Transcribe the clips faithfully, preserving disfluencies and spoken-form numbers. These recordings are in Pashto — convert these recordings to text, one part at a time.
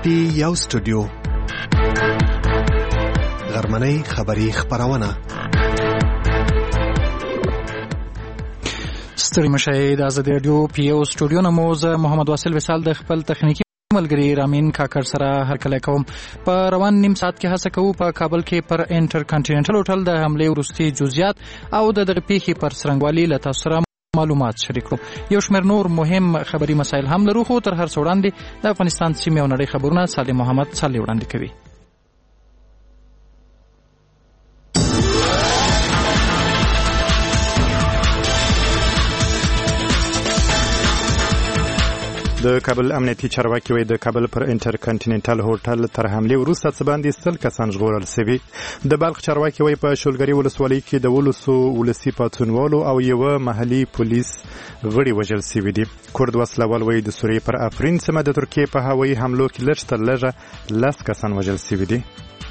پټي یو سټوډیو غرمنۍ خبری خبرونه ستړي مشه د آزادي رادیو پی یو سټوډیو نموز محمد واصل وصال د خپل تخنیکی ملګری رامین کاکړ سره هرکلی کوم. په روان نیم ساعت کې هڅه کوو په کابل کې پر انټر کانټیننټل هوټل د حملې وروستي جزئیات او د دغه پیښې پر څرنګوالي له تاسو سره معلومات شریک کړو. یو شمېر نور مهم خبري مسایل هم لرو، خو تر هر څه وړاندې د افغانستان سیمې او نړۍ خبرونه صالح محمد صالح وړاندې کوي. د کابل امنیتي چارواکي وایي د کابل پر انټر کانټیننټل هوټل تر حملې وروسته څه باندې سل کسان ژغورل شوي. د بلخ چارواکي وایي په شولګري ولسوالۍ کې د ولسو ولسي پاڅونوالو او یوه محلي پولیس غړي وژل شوي دي. کورد وسلوال وایي د سوریې پر افرین سیمه د ترکیې په هوایي حملو کې لږ تر لږه لس کسان وژل شوي دي.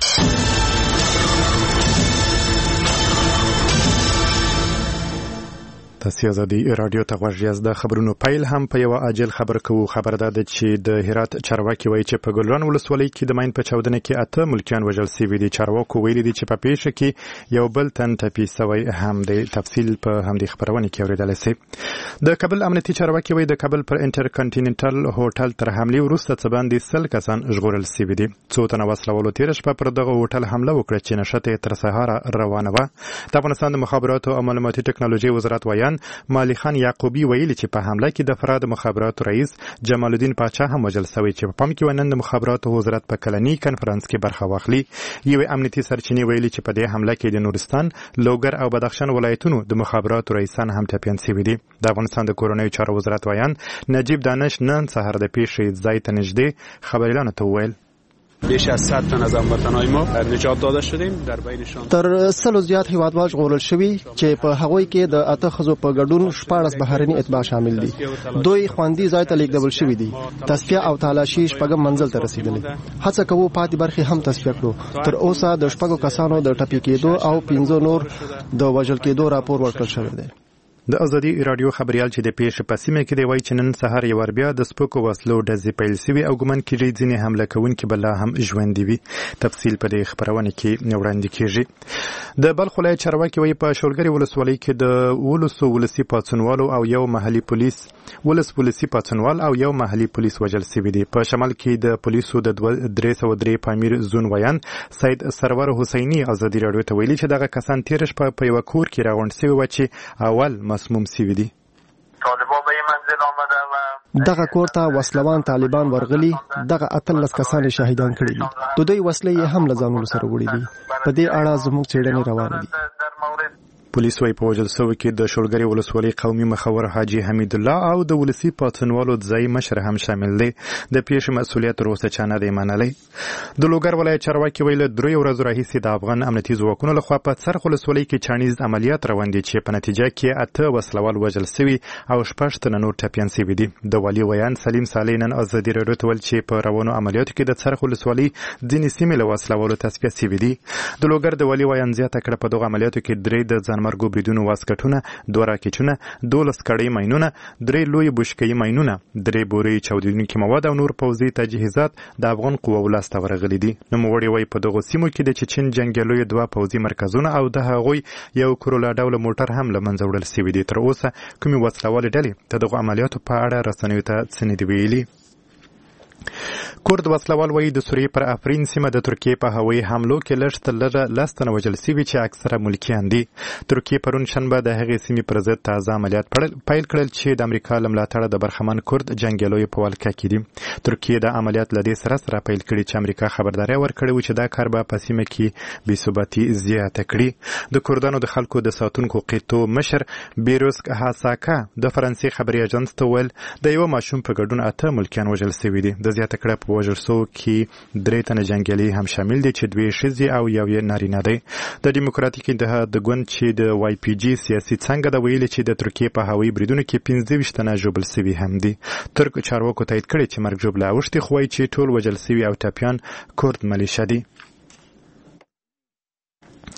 تاسو آزادي رادیو ته غوږ یاست. د خبرونو پیل هم په یو عاجل خبر کوو. خبر ده چې د هرات چارواکي وایي چې په ګلران ولسوالۍ کې د ماین په چاودنه کې اته ملکیان وژل شوي دي. چارواکو ویلي دي چې په پیښه کې یو بل تن ټپي شوی هم دی. تفصیل په همدې خبرونه کې اورېدلی شئ. د کابل امنیتي چارواکي وایي د کابل پر انټر کانټیننټل هوټل تر حملې وروسته څه باندې سل کسان ژغورل شوي دي. څو تنه وسلوالو تېره شپه پر دغه هوټل حمله وکړه چې نښته یې تر سهاره روانه وه. د افغانستان د مخابراتو او معلوماتي ټکنالوژۍ وزارت وایان مالی خان یعقوبی ویلي چې په حمله کې د فراد مخابراتو رئیس جمال الدین پاچا هم وژل شوی چې په پام کې ونن د مخابراتو وزارت په کلنی کنفرانس کې برخه واخلي. یوې امنیتي سرچینې ویلي چې په دې حمله کې د نورستان، لوګر او بدخشان ولایتونو د مخابراتو رئیسان هم ټپیان شوي دي. د افغانستان د کورنیو چارو وزارت وایان نجیب دانش نن سهار د پیښې ځای ته نږدې خبریالانو ته وویل بیش از صد تن از هموطنان ما نجات داده شدیم. در بینشان تر سلو زیات هیوادوال ژغورل شوي چې په هغوی کې د اته ښځو په ګډون شپاړس بهرني اتباع شامل دي. دوی خوندي ځای ته لیږدول شوي دي. تصفیه او تالاشي شپږم منزل ته رسیدلې. هڅه کوو پاتې برخې هم تصفیه کړو. تر اوسه د شپږو کسانو د ټپي کېدو او پنځو نور د وژل کېدو راپور ورکړل شوی دی. د آزادي رادیو خبريال چې د پیښې په سیمه کې دی وایي چې نن سهار یو ور بیا د سپکو وسلو ډزې پیل شوي او ګمان کېږي ځینې حمله کوونکي به لا هم ژوندي وي. تفصیل په دې خبرونه کې وړاندې کېږي. د بلخ ولایت چارواکي وایي په شولګري ولسوالۍ کې د ولسو ولسي پاڅونوالو او یو محلي پولیس ولس ولسي پاڅونوال او یو محلي پولیس وژل شوي دي. په شمال کې د پولیسو د درې سوه درې پامیر زون ویان سید سرور حسیني آزادي رادیو ته ویلي چې دغه کسان تېره شپه په یوه کور کې راغونډ شوي وو چې اول مسموم شوي دي. دغه کور ته وسلوان طالبان ورغلي. دغه اتلس کسان شهیدان کړي دي. د دوی وسلې یې هم له ځانونو سره وړي دي. په دې اړه زموږ څېړنې روانې دي. پولیس وايي په وژل شوي کې د شولګري ولسوالۍ قومي مخور حاجي حمید الله او د ولسي پاڅونوالو ځای مشر هم شامل دی. د پیښې مسؤلیت تر اوسه چا نه دی منلی. د لوګر ولایت چارواکي ویل درې ورځو راهیسې د افغان امنیتي ځواکونو لخوا په څرخ ولسوالۍ کې چانیز عملیات روان دي چې په نتیجه کې اته وسلوال وژل شوي او شپږ تنه نور ټپیان شوي دي. د والي ویان سلیم صالح نن آزادي رادیو ته ویل چې په روانو عملیاتو کې د څرخ ولسوالۍ ځینې سیمې له وسلوالو تصفیه شوي دي. د لوګر د والي ویان زیاته کړه په دغه عملیاتو کې درې د ځانمرګو بریدونو واسکټونه، دوه راکټونه، دولس کړۍ ماینونه، درې لوی بشکې ماینونه، درې بورې چاودېدونکي مواد او نور پوځي تجهیزات د افغان قواو لاسته ورغلي دي. نوموړي وایي په دغو سیمو کې د چچن جنګیالیو دوه پوځي مرکزونه او د هغوی یو کرولا ډوله موټر هم له منځه وړل شوي دي. تر اوسه کومې وسلوالې ډلې د دغو عملیاتو په اړه رسنیو ته څه نه دي ویلي. کورد وسلوال وایي د سوریې پر افرین سیمه د ترکیې په هوایي حملو کې لږ تر لږه لس تنه وژل شوي چې اکثره ملکیان دي. ترکیې پرون شنبه د هغې سیمې پر ضد تازه عملیات پیل کړل چې د امریکا له ملاتړه د برخمن کورد جنګیالیو په ولکه کې دي. ترکیې دا عملیات له دې سره سره پیل کړي چې امریکا خبرداری ورکړې وه چې دا کار به په سیمه کې بې ثباتي زیاته کړي. د کردانو د خلکو د ساتونکو قیتو مشر بیروسک هاساکا د فرانسې خبري اژانس ته وویل د یوه ماشوم په ګډون اته ملکیان وژل شوي دي. د زیاته کړه په وژل شوو کې درې تنه جنګیالي هم شامل دي چې دوې ښځې او یو یې نارینه دی. د ډیموکراتیک اتحاد د ګوند چې د وای پی جي سیاسي څانګه ده ویلي چې د ترکیې په هوایي بریدونو کې پنځه ویشت تنه ژوبل شوي هم دي. ترک چارواکو تایید کړی چې مرګ ژوبله اوښتې خو وایي چې ټول وژل شوي او ټپیان کورد ملیشه دي. د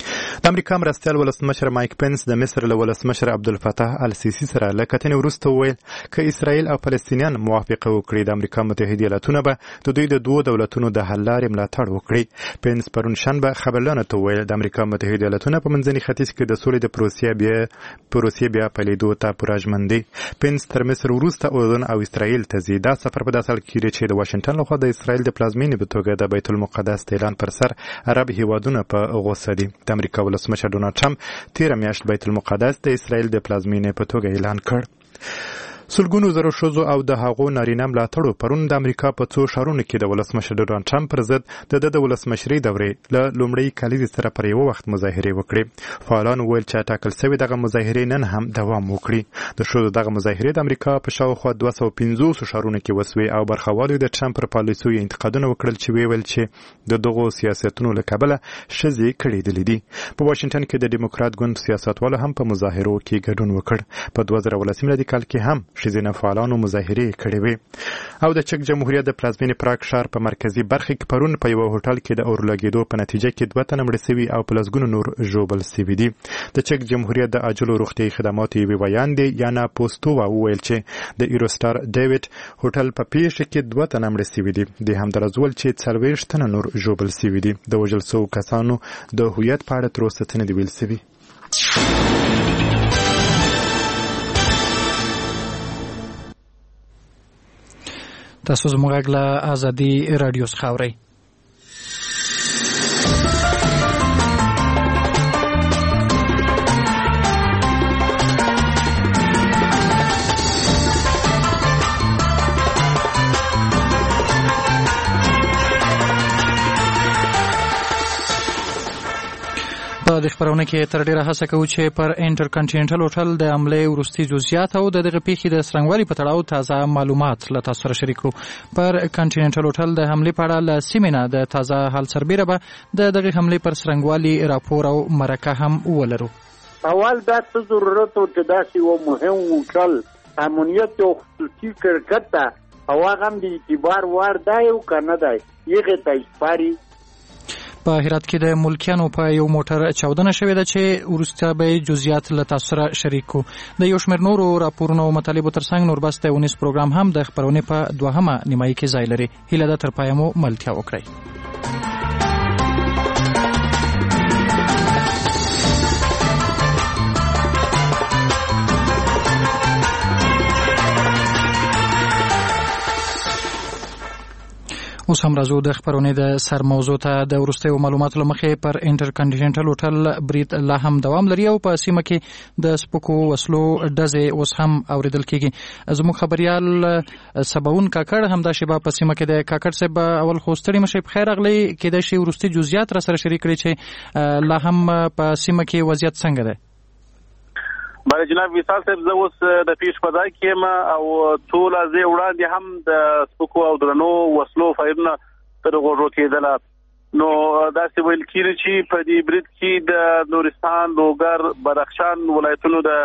د امریکا مرستیال ولسمشر مایک پنس د مصر له ولسمشر عبدالفتاح السیسی سره له کتنې وروسته وویل که اسرائیل او فلسطینیان موافقه وکړي د امریکا متحده ایالاتونه به د دوی د دوو دولتونو د حل لارې ملاتړ وکړي. پنس پرون شنبه خبرلیانو ته وویل د امریکا متحده ایالاتونه په منځني ختیځ کې د سولې د پروسې بیا پروسې بیا پیلېدو ته پوره ژمن دي. پنس تر مصر وروسته اردن او اسرائیل ته ځي. دا سفر په داسې حال کې چې د واشنګټن لخوا د اسرائیل د پلازمینې په توګه د بیت المقدس د اعلان پر سر عرب هیوادونه په غوسه دي. د امریکا ولسمشر ډونالډ ټرمپ تېره میاشت بیت المقدس د اسرائیل د پلازمینې په توګه اعلان کړ. سلګونو زره ښځو او د هغو نارینه ملاتړو پرون د امریکا په څو ښارونو کې د ولسمشر ډونالډ ټرمپ پر ضد د ده د ولسمشرۍ دورې له لومړۍ کلیزې سره پر یوه وخت مظاهرې وکړې. فعالانو ویل چې ټاکل سوي دغه مظاهرې نن هم دوام وکړي. د ښځو دغه مظاهرې د امریکا په شاوخوا دوه سوه پنځوس ښارونو کې وسوې او برخوالو د ټرمپ پر پالیسیو انتقادونه وکړل چې ویې ویل چې د دغو سیاستونو له کبله ښځې کړېدلې دي. په واشنګټن کې د ډیموکرات ګوند سیاستوالو هم په مظاهرو کې ګډون وکړ. په دوه زره ولسم میلادي کال کې هم ښځینه فعالانو مظاهرې کړې وې. او د چک جمهوریت د پلازمینې پراګ ښار په مرکزي برخه کې پرون په یو هوټل کې د اور لګېدو په نتیجه کې دوه تنه مړه سوي او په لسګونو نور ژوبل سوي دي. د چک جمهوریت د عاجلو روغتیايي خدماتو یوې ویاندې یانا پوسټووا وویل چې د ایروسټار ډیوډ هوټل په پیښه کې دوه تنه مړه سوي دي. د همدارس ول چې څلوېښت تنه نور ژوبل سوي دي. د وژل شوو کسانو د هویت په اړه تر اوسه څه نه دي ویل سوي. تاسو زموږ غږ له ازادي راډیو څخه اورئ. په دې خبرونه کې تر ډیره هڅه کوو چې پر انټر کانټیننټل هوټل د حملې وروستي جزئیات او د دغه پیښې د څرنګوالي په تړاو تازه معلومات له تاسو سره شریک کړو. پر کانټیننټل هوټل د حملې په اړه له سیمې نه د تازه حال سربیره به د دغه حملې پر څرنګوالي راپور او مرکه هم ولرو. اول دا څه ضرورت و چې داسې یو مهم هوټل امنیت او خصوصي شرکت ته او هغه هم د اعتبار وړ دی او که نه دی هغې ته سپاري. په هرات کې د ملکیانو په یو موټر چاودنه شوې ده چې وروسته به جزئیات له تاسو سره شریک کړو. د یو شمېر نورو راپورونو او مطالبو ترڅنګ نور بس د ونیس پروګرام هم د خبرونې په دوهمه نیمایي کې ځای لري. هیله ده تر پایه مو ملتیا وکړئ. اوس هم راځو د خبرونې د سر موضوع ته. د وروستیو معلوماتو له مخې پر انټر کانټیننټل هوټل برید لا هم دوام لري او په سیمه کې د سپکو وسلو ډزې اوس هم اوریدل کېږي. زموږ خبریال سباون کاکړ همدا شیبه په سیمه کې د کاکړ صاحب اول خو ستړي مشي په خیر اغلی کېدای شي وروستي جزئیات را سره شریک کړي چې لا هم په سیمه کې وضعیت څنګه ده. بله جناب وصال صاحب زه اوس د پیښ په ځای کې یم او څو لحظې وړاندې هم د سپکو او درنو وسلو فایرونه تر غوږو کېدله. نو داسې ویل کېږي چې په دې برید کې د نورستان، لوګر، بدخشان ولایتونو د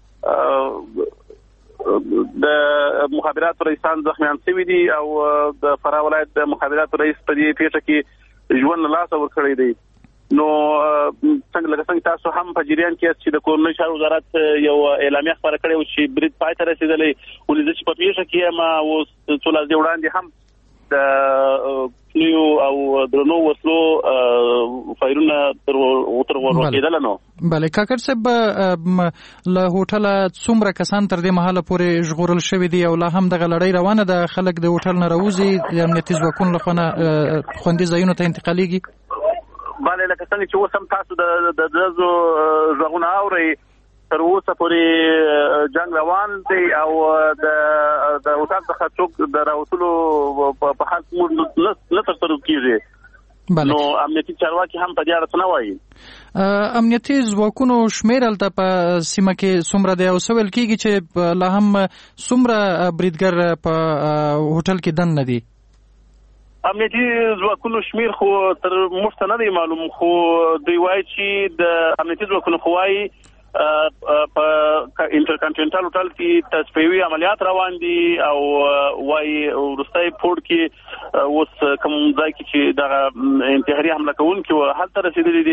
د مخابراتو رئیسان زخمیان شوي دي او د فراه ولایت د مخابراتو رئیس په دې پیښه کې ژوند له لاسه ورکړی دی. نو څنګه لکه څنګه تاسو هم په جریان کې چې د کورنۍ چارو وزارت یو اعلامیه خبره کړې و چې برید پای ته رسېدلی، ولې زه چې په پیښه کې یم اوس څو لحظې وړاندې هم د کلیو او درنو وسلو فایرونه تر غوږو کېدله. نو بله کاکړ صاحب له هوټله څومره کسان تر دې مهاله پورې ژغورل شوي دي او لا هم دغه لړۍ روانه ده؟ خلک د هوټل نه راوځي، د امنیتي ځواکونو له خوا نه خوندي ځایونو ته انتقالېږي؟ بله لکه څنګه چې اوس هم تاسو د د ډزو غږونه اورئ، تر اوسه پورې جنګ روان دی او د د هوټل څخه څوک د راوتلو په حال موږ نه ترسره کېږي. نو امنیتي چارواکي هم په دې اړه څه نه وایي. امنیتي ځواکونو شمېر هلته په سیمه کې څومره دی او څه ویل کېږي چې لا هم څومره بریدګر په هوټل کې دننه دي؟ امنیتي ځواکونو شمیر خو تر موږ ته نه دی معلوم، خو دوی وایي چې د امنیتي ځواکونو خو وایي په انټر کانټیننټل هوټل کې تصفیوي عملیات روان دي او وایي وروستی پوړ کې اوس کوم ځای کې چې دغه انتحاري حمله کوونکي وو هلته رسېدلي دي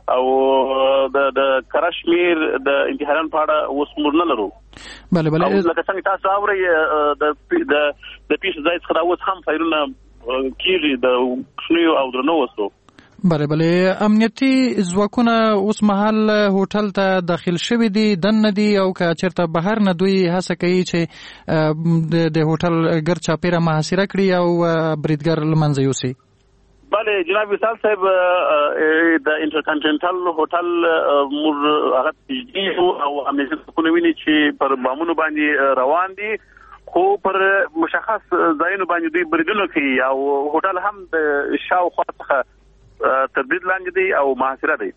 او د د کرشمیر د انتحاران په اړه اوس موږ نه لرو. بله بله لکه څنګه تاسو اورئ د د پیښې ځای څخه اوس هم فایرونه کیږي د کوچنیو او درنو وسلو. بله بله امنیتي ځواکونه اوس مهال هوټل ته داخل شوي دي دننه دي او که چېرته بهر نه دوی هڅه کوي چې د هوټل ګرد چاپېره محاصره کړي او بریدګر له منځه یوسي. بله جناب وصال صاحب د انټرکانټینټل هوټل موږ هغه تجدید او امنیتي ځواکونه ویني چې پر بامونو باندې روان دي خو پر مشخص ځایونو باندې دوی بریدونه کوي او هوټل هم د شاوخوا څخه تردید لاندې دی او محاصره دی.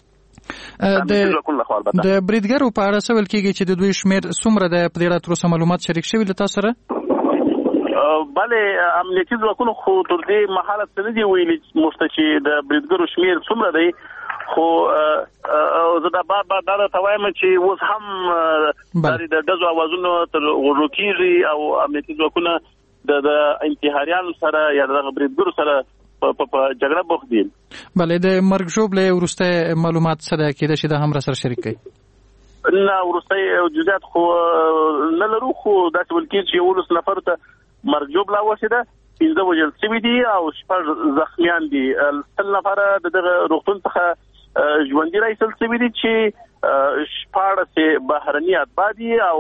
د بریدګرو په اړه څه ویل کېږي چې د دوی شمېر څومره دی؟ په دې اړه تر اوسه معلومات شریک شوي له تاسو سره؟ بله امنیتي ځواکونو خو تر دې مهاله څه نه دي ویلي موږ ته چې د بریدګرو شمېر څومره دی، خو زه دا بار بار دا درته وایم چې اوس هم د ډزو اوازونو تر غوږو کېږي او امنیتي ځواکونه د انتحاریانو سره یا د بریدګرو سره په جګړه بوخت دي. بله د مرګ ژوبلې وروسته معلومات څه ده؟ کېدای شي دا هم راسره شریک کړئ. نه وروستی جزئیات خو نه لرو، خو داسې ویل کېږي چې یولس نفرو ته مرګ ژوبله وشوې، پنځه وژل شوي دي او شپږ زخمیان دي. سل نفره د دغه روغتون څخه ژوندي راایستل شوي دي چې شپاړس یې بهرني اتباع دي او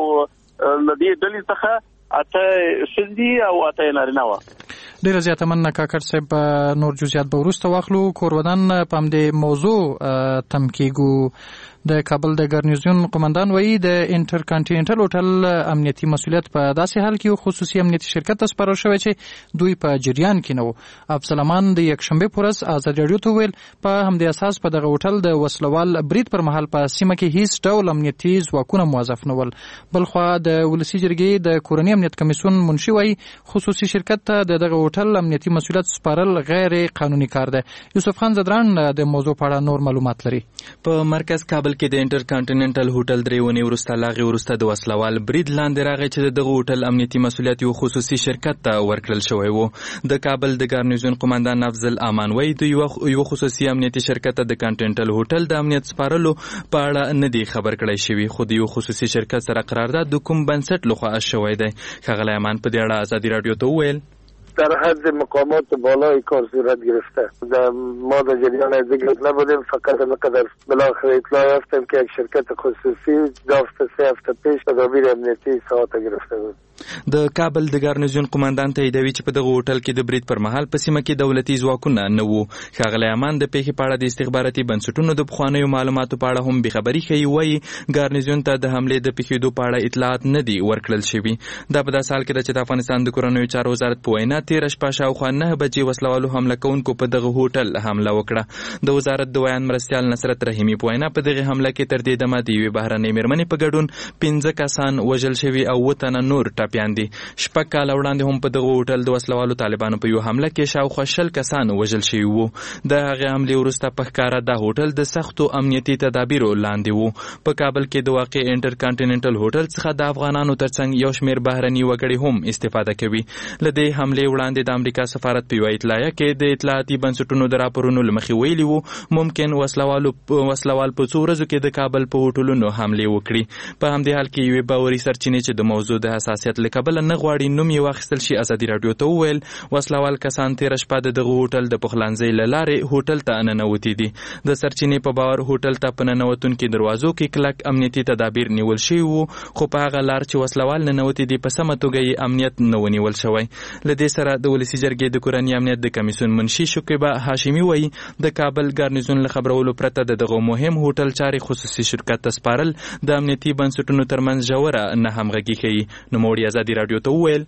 له دې ډلې څخه اته ښځې دي او اته یې نارینه وه. ډیره زیاته مننه کاکړ صاحب. نور جزئیات به وروسته واخلو. کورودن په همدې موضوع تم کېږو. د کابل د ګرنیزیون قمندان وایي د انټرکانټینټل هوټل امنیتي مسؤلیت په داسې حال کې خصوصي امنیتي شرکت ته سپارل شوی چې دوی په جریان کې نه وو. افضل امان د یکشنبې په ورځ ازادي راډیو ته ویل په همدې اساس په دغه هوټل د وسلوال برید پر مهال په سیمه کې هیڅ ډول امنیتي ځواکونه موظف نه ول. بلخوا د ولسي جرګې د کورني امنیت کمیسیون منشي وایي خصوصي شرکت ته د دغه هوټل امنیتي مسؤلیت سپارل غیر قانوني کار دی. یوسف خان زدران د موضوع په اړه نور معلومات لري. په مرکز کابل کې د انټرکانټیننټل هوټل درې ونې وروسته لاغې وروسته د وسلوال برید لاندې راغی چې د دغه هوټل امنیتي مسؤلیت یو خصوصي شرکت ته ورکړل شوی و. د کابل د ګارنیزیون قمندان افضل امان وایي د یو خصوصي امنیتي شرکت ته د کانټیننټل هوټل د امنیت سپارلو په اړه نه دی خبر کړی شوی، خو د یو خصوصي شرکت سره قرارداد د کوم بنسټ لخوا شوی دی. ښاغلی امان په دې اړه ازادي راډیو ته وویل در حد مقامات بالای کار صورت گرفته. ما در جریان ذکر نبودیم، فقط قدر بالاخره اطلاع یافتیم که یک شرکت خصوصی دو هفته سه هفته پیش تدابیر امنیتی ساعت گرفته بود. د کابل د ګارنیزیون قمندان تاییدوي چې په دغه هوټل کې د برید پر مهال په سیمه کې دولتي ځواکونه نه وو. ښاغلی امان د پیښې په اړه د استخباراتي بنسټونو د پخوانیو معلوماتو په اړه هم بېخبري ښیي. وایي ګارنیزیون ته د حملې د پیښېدو په اړه اطلاعات نه دي ورکړل شوي. دا په داسې حال کې ده چې د افغانستان د کورنیو چارو وزارت په وینا تېره شپه شاوخوا نه بجې وسلوالو حمله کوونکو په دغه هوټل حمله وکړه. د وزارت د ویان مرستیال نصرت رحیمي په وینا په دغه حمله کې تر دې دمه د یوې بهرنۍ مېرمنې په ګډون پنځه کسان وژل شوي او اووه تنه نور ټپیان دي. شپږ کاله وړاندې هم په دغه هوټل د وسلوالو طالبانو په یو حمله کې شاوخوا شل کسان وژل شوي وو. د هغې حملې وروسته په ښکاره دا هوټل د سختو امنیتي تدابیرو لاندې وو. په کابل کې د واقع انټرکانټیننټل هوټل څخه د افغانانو ترڅنګ یو شمېر بهرني وګړي هم استفاده کوي. له دې حملې وړاندې د امریکا سفارت په یوه اطلاعیه کې د اطلاعاتي بنسټونو د راپورونو له مخې ویلي وو ممکن وسلوالو وسلوال په څو ورځو کې د کابل په هوټلونو حملې وکړي. په همدې حال کې یوې باوري سرچینې چې د موضوع د حساسیت له کبله نه غواړي نوم یې واخیستل شي ازادي راډیو ته وویل وسلوال کسان تېره شپه د دغه هوټل د پخلنځۍ له لارې هوټل ته ننوتي دي. د سرچینې په باور هوټل ته په ننوتونکي دروازو کې کلک امنیتي تدابیر نیول شوي وو، خو په هغه لار چې وسلوال ننوتي دي په سمه توګه یې امنیت نه ونیول شوی. له دې سره د ولسي جرګې د کورني امنیت د کمیسیون منشي شکیبه هاشمي وایي د کابل ګارنیزیون له خبرولو پرته د دغه مهم هوټل چارې خصوصي شرکت ته سپارل د امنیتي بنسټونو ترمنځ ژوره نه همغږي ښیي. نوموړي ازادي راډیو ته وویل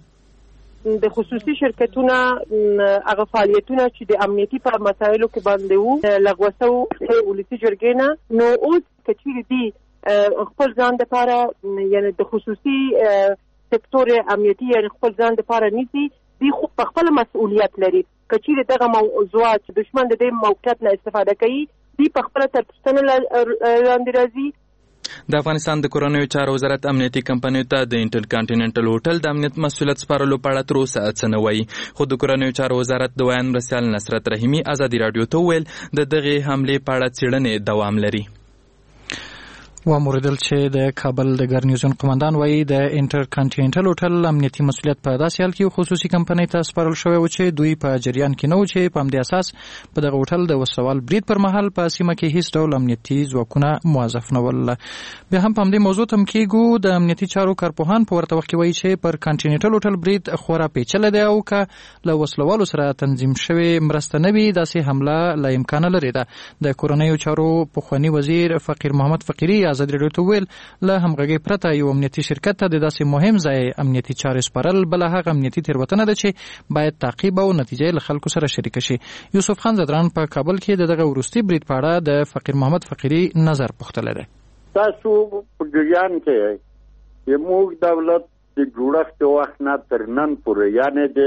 د خصوصي شرکتونه هغه فعالیتونه چې د امنیتي په مسایلو کې باندې وو لغوه شوي ولسي جرګې نه، نو اوس که چیرې دي خپل ځان دپاره یعنې د خصوصي سکتور امنیتي یعنې خپل ځان دپاره نیسي، دوی خو په خپله مسؤلیت لري. که چیرې دغه موضوعات دشمن د دې موقعیت نه استفاده کوي، دوی په خپله تر پوښتنې لاندې راځي د افغانستان د کورنیو چارو وزارت امنیتي کمپنیو ته د انټر کانټیننټل هوټل د امنیت مسؤلیت سپارلو په اړه تر اوسه څه نه وایي، خو د کورنیو چارو وزارت د ویان مرستیال نصرت رحیمي ازادي راډیو ته وویل د دغې حملې په اړه څېړنې دوام لري. وموردل چې د کابل د ګرنیزون قماندان وایي د انټر کانټیننټل هوټل امنیتي مسؤلیت په داسې حال کې خصوصي کمپنۍ ته سپارل شوی و چې دوی په جریان کې نه و چې په همدې اساس په دغه هوټل د وسلوال برید پر مهال په سیمه کې هیڅ ډول امنیتي ځواکونه موظف نه ول. بیا هم په همدې موضوع تم کېږو د امنیتي چارو کارپوهان په ورته وخت کې وایي چې پر کانټیننټل هوټل برید خورا پیچلی دی او که له وسلوالو سره تنظیم شوې مرسته نه وي داسې حمله لا امکان لري. ده د کورنیو چارو پخواني وزیر فقیر محمد فقیري ازادي راډیو ته وویل له همغږۍ پرته یو امنیتي شرکت ته د داسې مهم ځای امنیتي چارې سپارل بله هغه امنیتي تېروتنه ده چې باید تعقیب او نتیجه له خلکو سره شریکه شي. یوسف خان زدران په کابل کې د دغه وروستي برید په اړه د فقیر محمد فقیري نظر پوښتلی دی. تاسو په جریان کې زموږ دولت د جوړښت وخت نه تر نن پورې یعنې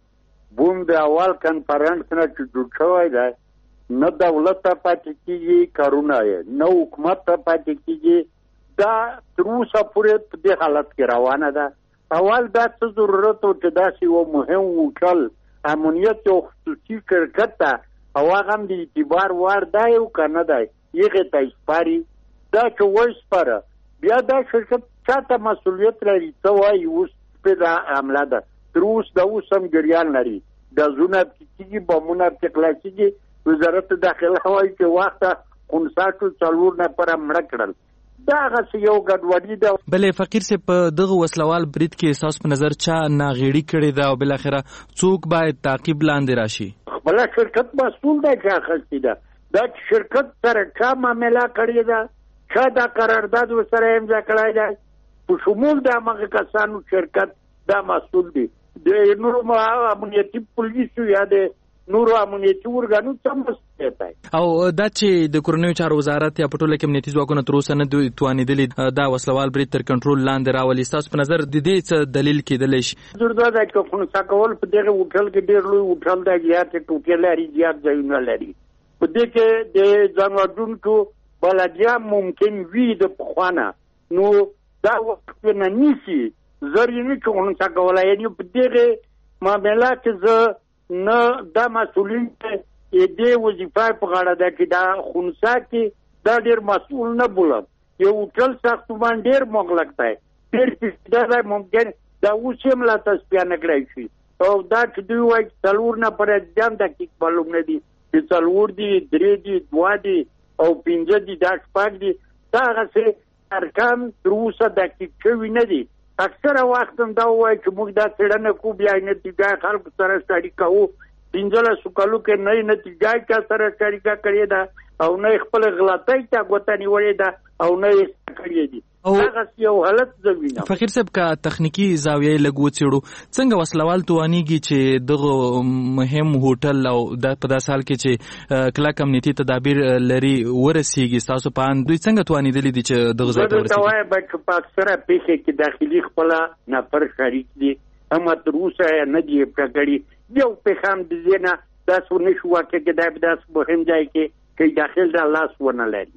د بوم د اول کنفرانس نه چې جوړ شوی دی نه دولت ته پاتې کېږي کارونه یې نه حکومت ته پاتې کېږي. دا تر اوسه پورې په دې حالت کې روانه ده. اول دا څه ضرورت و چې داسې یو مهم هوټل امنیت یو خصوصي شرکت ته او هغه هم د اعتبار وړ دی او که نه دی هغې ته سپاري. دا چې وسپاره بیا دا شرکت چا ته مسؤلیت لري څه وایي اوس پرې دا حمله ده تر اوس د اوس هم جریان لري ګازونه پکې کېږي بمونه پکې خلاصېږي. وزارت داخله وایي چې وخته خنثاټو څلور نفره مړه کړل. دا هغه یو ګډوډي ده. بلې فقیر صاحب په دغه وسلوال برید کې ستاسو په نظر چا ناغېړي کړې ده او بالاخره څوک باید تعقیب لاندې راشي؟ خپله شرکت مسؤول دی چې اخیستې ده. دا چې شرکت سره چا معامله کړې ده چا دا قرارداد ورسره امضا کړی دی په شمول د همغه کسانو شرکت دا مسؤول دی. د نورو امنیتي پولیسو یا د نورو امنیتي ارګانو څه مسؤلیت دی. او دا چې د کورنیو چارو وزارت یا په ټوله کې امنیتي ځواکونه تر اوسه نه دوی توانېدلي دا وسلوال برید تر کنټرول لاندې راولي، ستاسو په نظر د دې څه دلیل کېدلی شي؟ ضرور ده چې خنثی کول په دغه هوټل کې ډېر لوی هوټل دی، زیاتې ټوټې لري، زیات ځایونه لري. په دې کې د ځان وژونکو بلدیه ممکن وي د پخوا نه، نو دا وخت نه نیسي زر یې نه چې خنثی کولی. یعنې په دغې معامله کې زه نه دا مسؤلین چې دې وظیفه په غاړه ده چې دا خنثی کې دا ډېر مسؤل نه بولم. یو هوټل ساختمان ډېر مغلق دی، ډېر پیچیده دی، ممکن دا اوس یې هم لا تصفیه نه کړی شي. او دا چې دوی وایي چې څلور نفره ځان دقیق معلوم نه دي چې څلور دي درې دي دوه دي او پنځه دي دا شپږ دي دا هغسې ارقام تر اوسه دقیق شوي نه دي. اکثره وخت هم دا وایي چې موږ دا څېړنه کوو بیا یې نتیجه خلکو سره شریکه کوو. پنځلسو کالو کې نه یې نتیجه چا سره شریکه کړې ده او نه یې خپله غلطۍ چا ګوته نیولې ده او نه یې کړې دي. هغسې یو حالت زه وینم. فقیر صاحب که تخنیکي زاویه لږ وڅېړو څنګه وسلوال توانېږي چې دغه مهم هوټل او په داسې حال کې چې کلک امنیتي تدابیر لري ورسېږي ستاسو په اند دوی څنګه توانېدلي دي چې دغه ځای ته ورسېږي؟ زه درته وایم چې په اکثره پیښې کې داخلي خپله نفر شریک دي اما تر اوسه یې نه دي پوره کړي. یو پیښه هم د دې نه داسې ونه شو واقع کېدای په داسې مهم ځای کې چې داخل دا لاس ونه لري.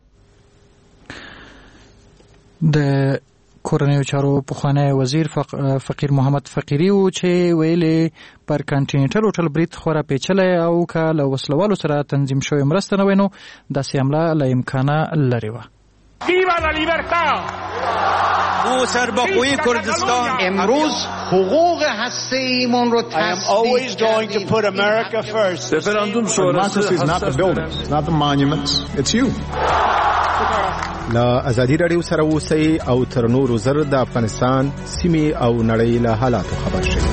د کورنیو چارو پخوانی وزیر فق... فقیر محمد فقیري و چې ویلې پر کانټیننټل هوټل برید خورا پیچلی او که له وسلوالو سره تنظیم شوې مرسته نه وی نو داسې حمله له امکانه لرې وه. ویوا لا لیبرتا او سربخوی کردستان امروز حقوق هسته‌ایمان رو تصدیق کردیم. رفراندوم شورای is not the buildings, not the monuments, it's you. له ازادي راډیو سره اوسئ او تر نورو زر د افغانستان سیمې او نړۍ له حالاتو خبر شئ.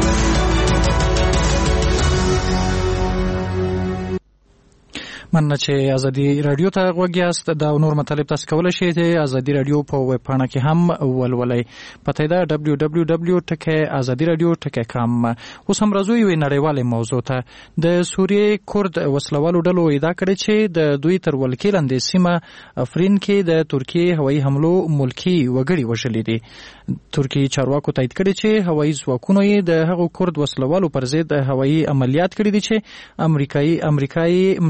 مننه چې ازادي راډیو ته غوږ یاست. دا نور مطالب تاسو کولی شئ چې ازادي راډیو په ویب پاڼه کې هم ولولئ. پته یې ده دبلیو دبلیو دبلیو ټکی ازادي راډیو ټکی کام. اوس هم راځو یوې نړیوالې موضوع ته. د سوریې کورد وسلوالو ډلو ادعا کړې چې د دوی تر ولکې لاندې سیمه افرین کې د ترکیې هوایي حملو ملکي وګړي وژلي دي. ترکیې چارواکو تایید کړي چې هوایي ځواکونو یې د هغو کورد وسلوالو پر ضد هوایي عملیات کړي دي چې امریکایي امریکایي ملاتړ کوي.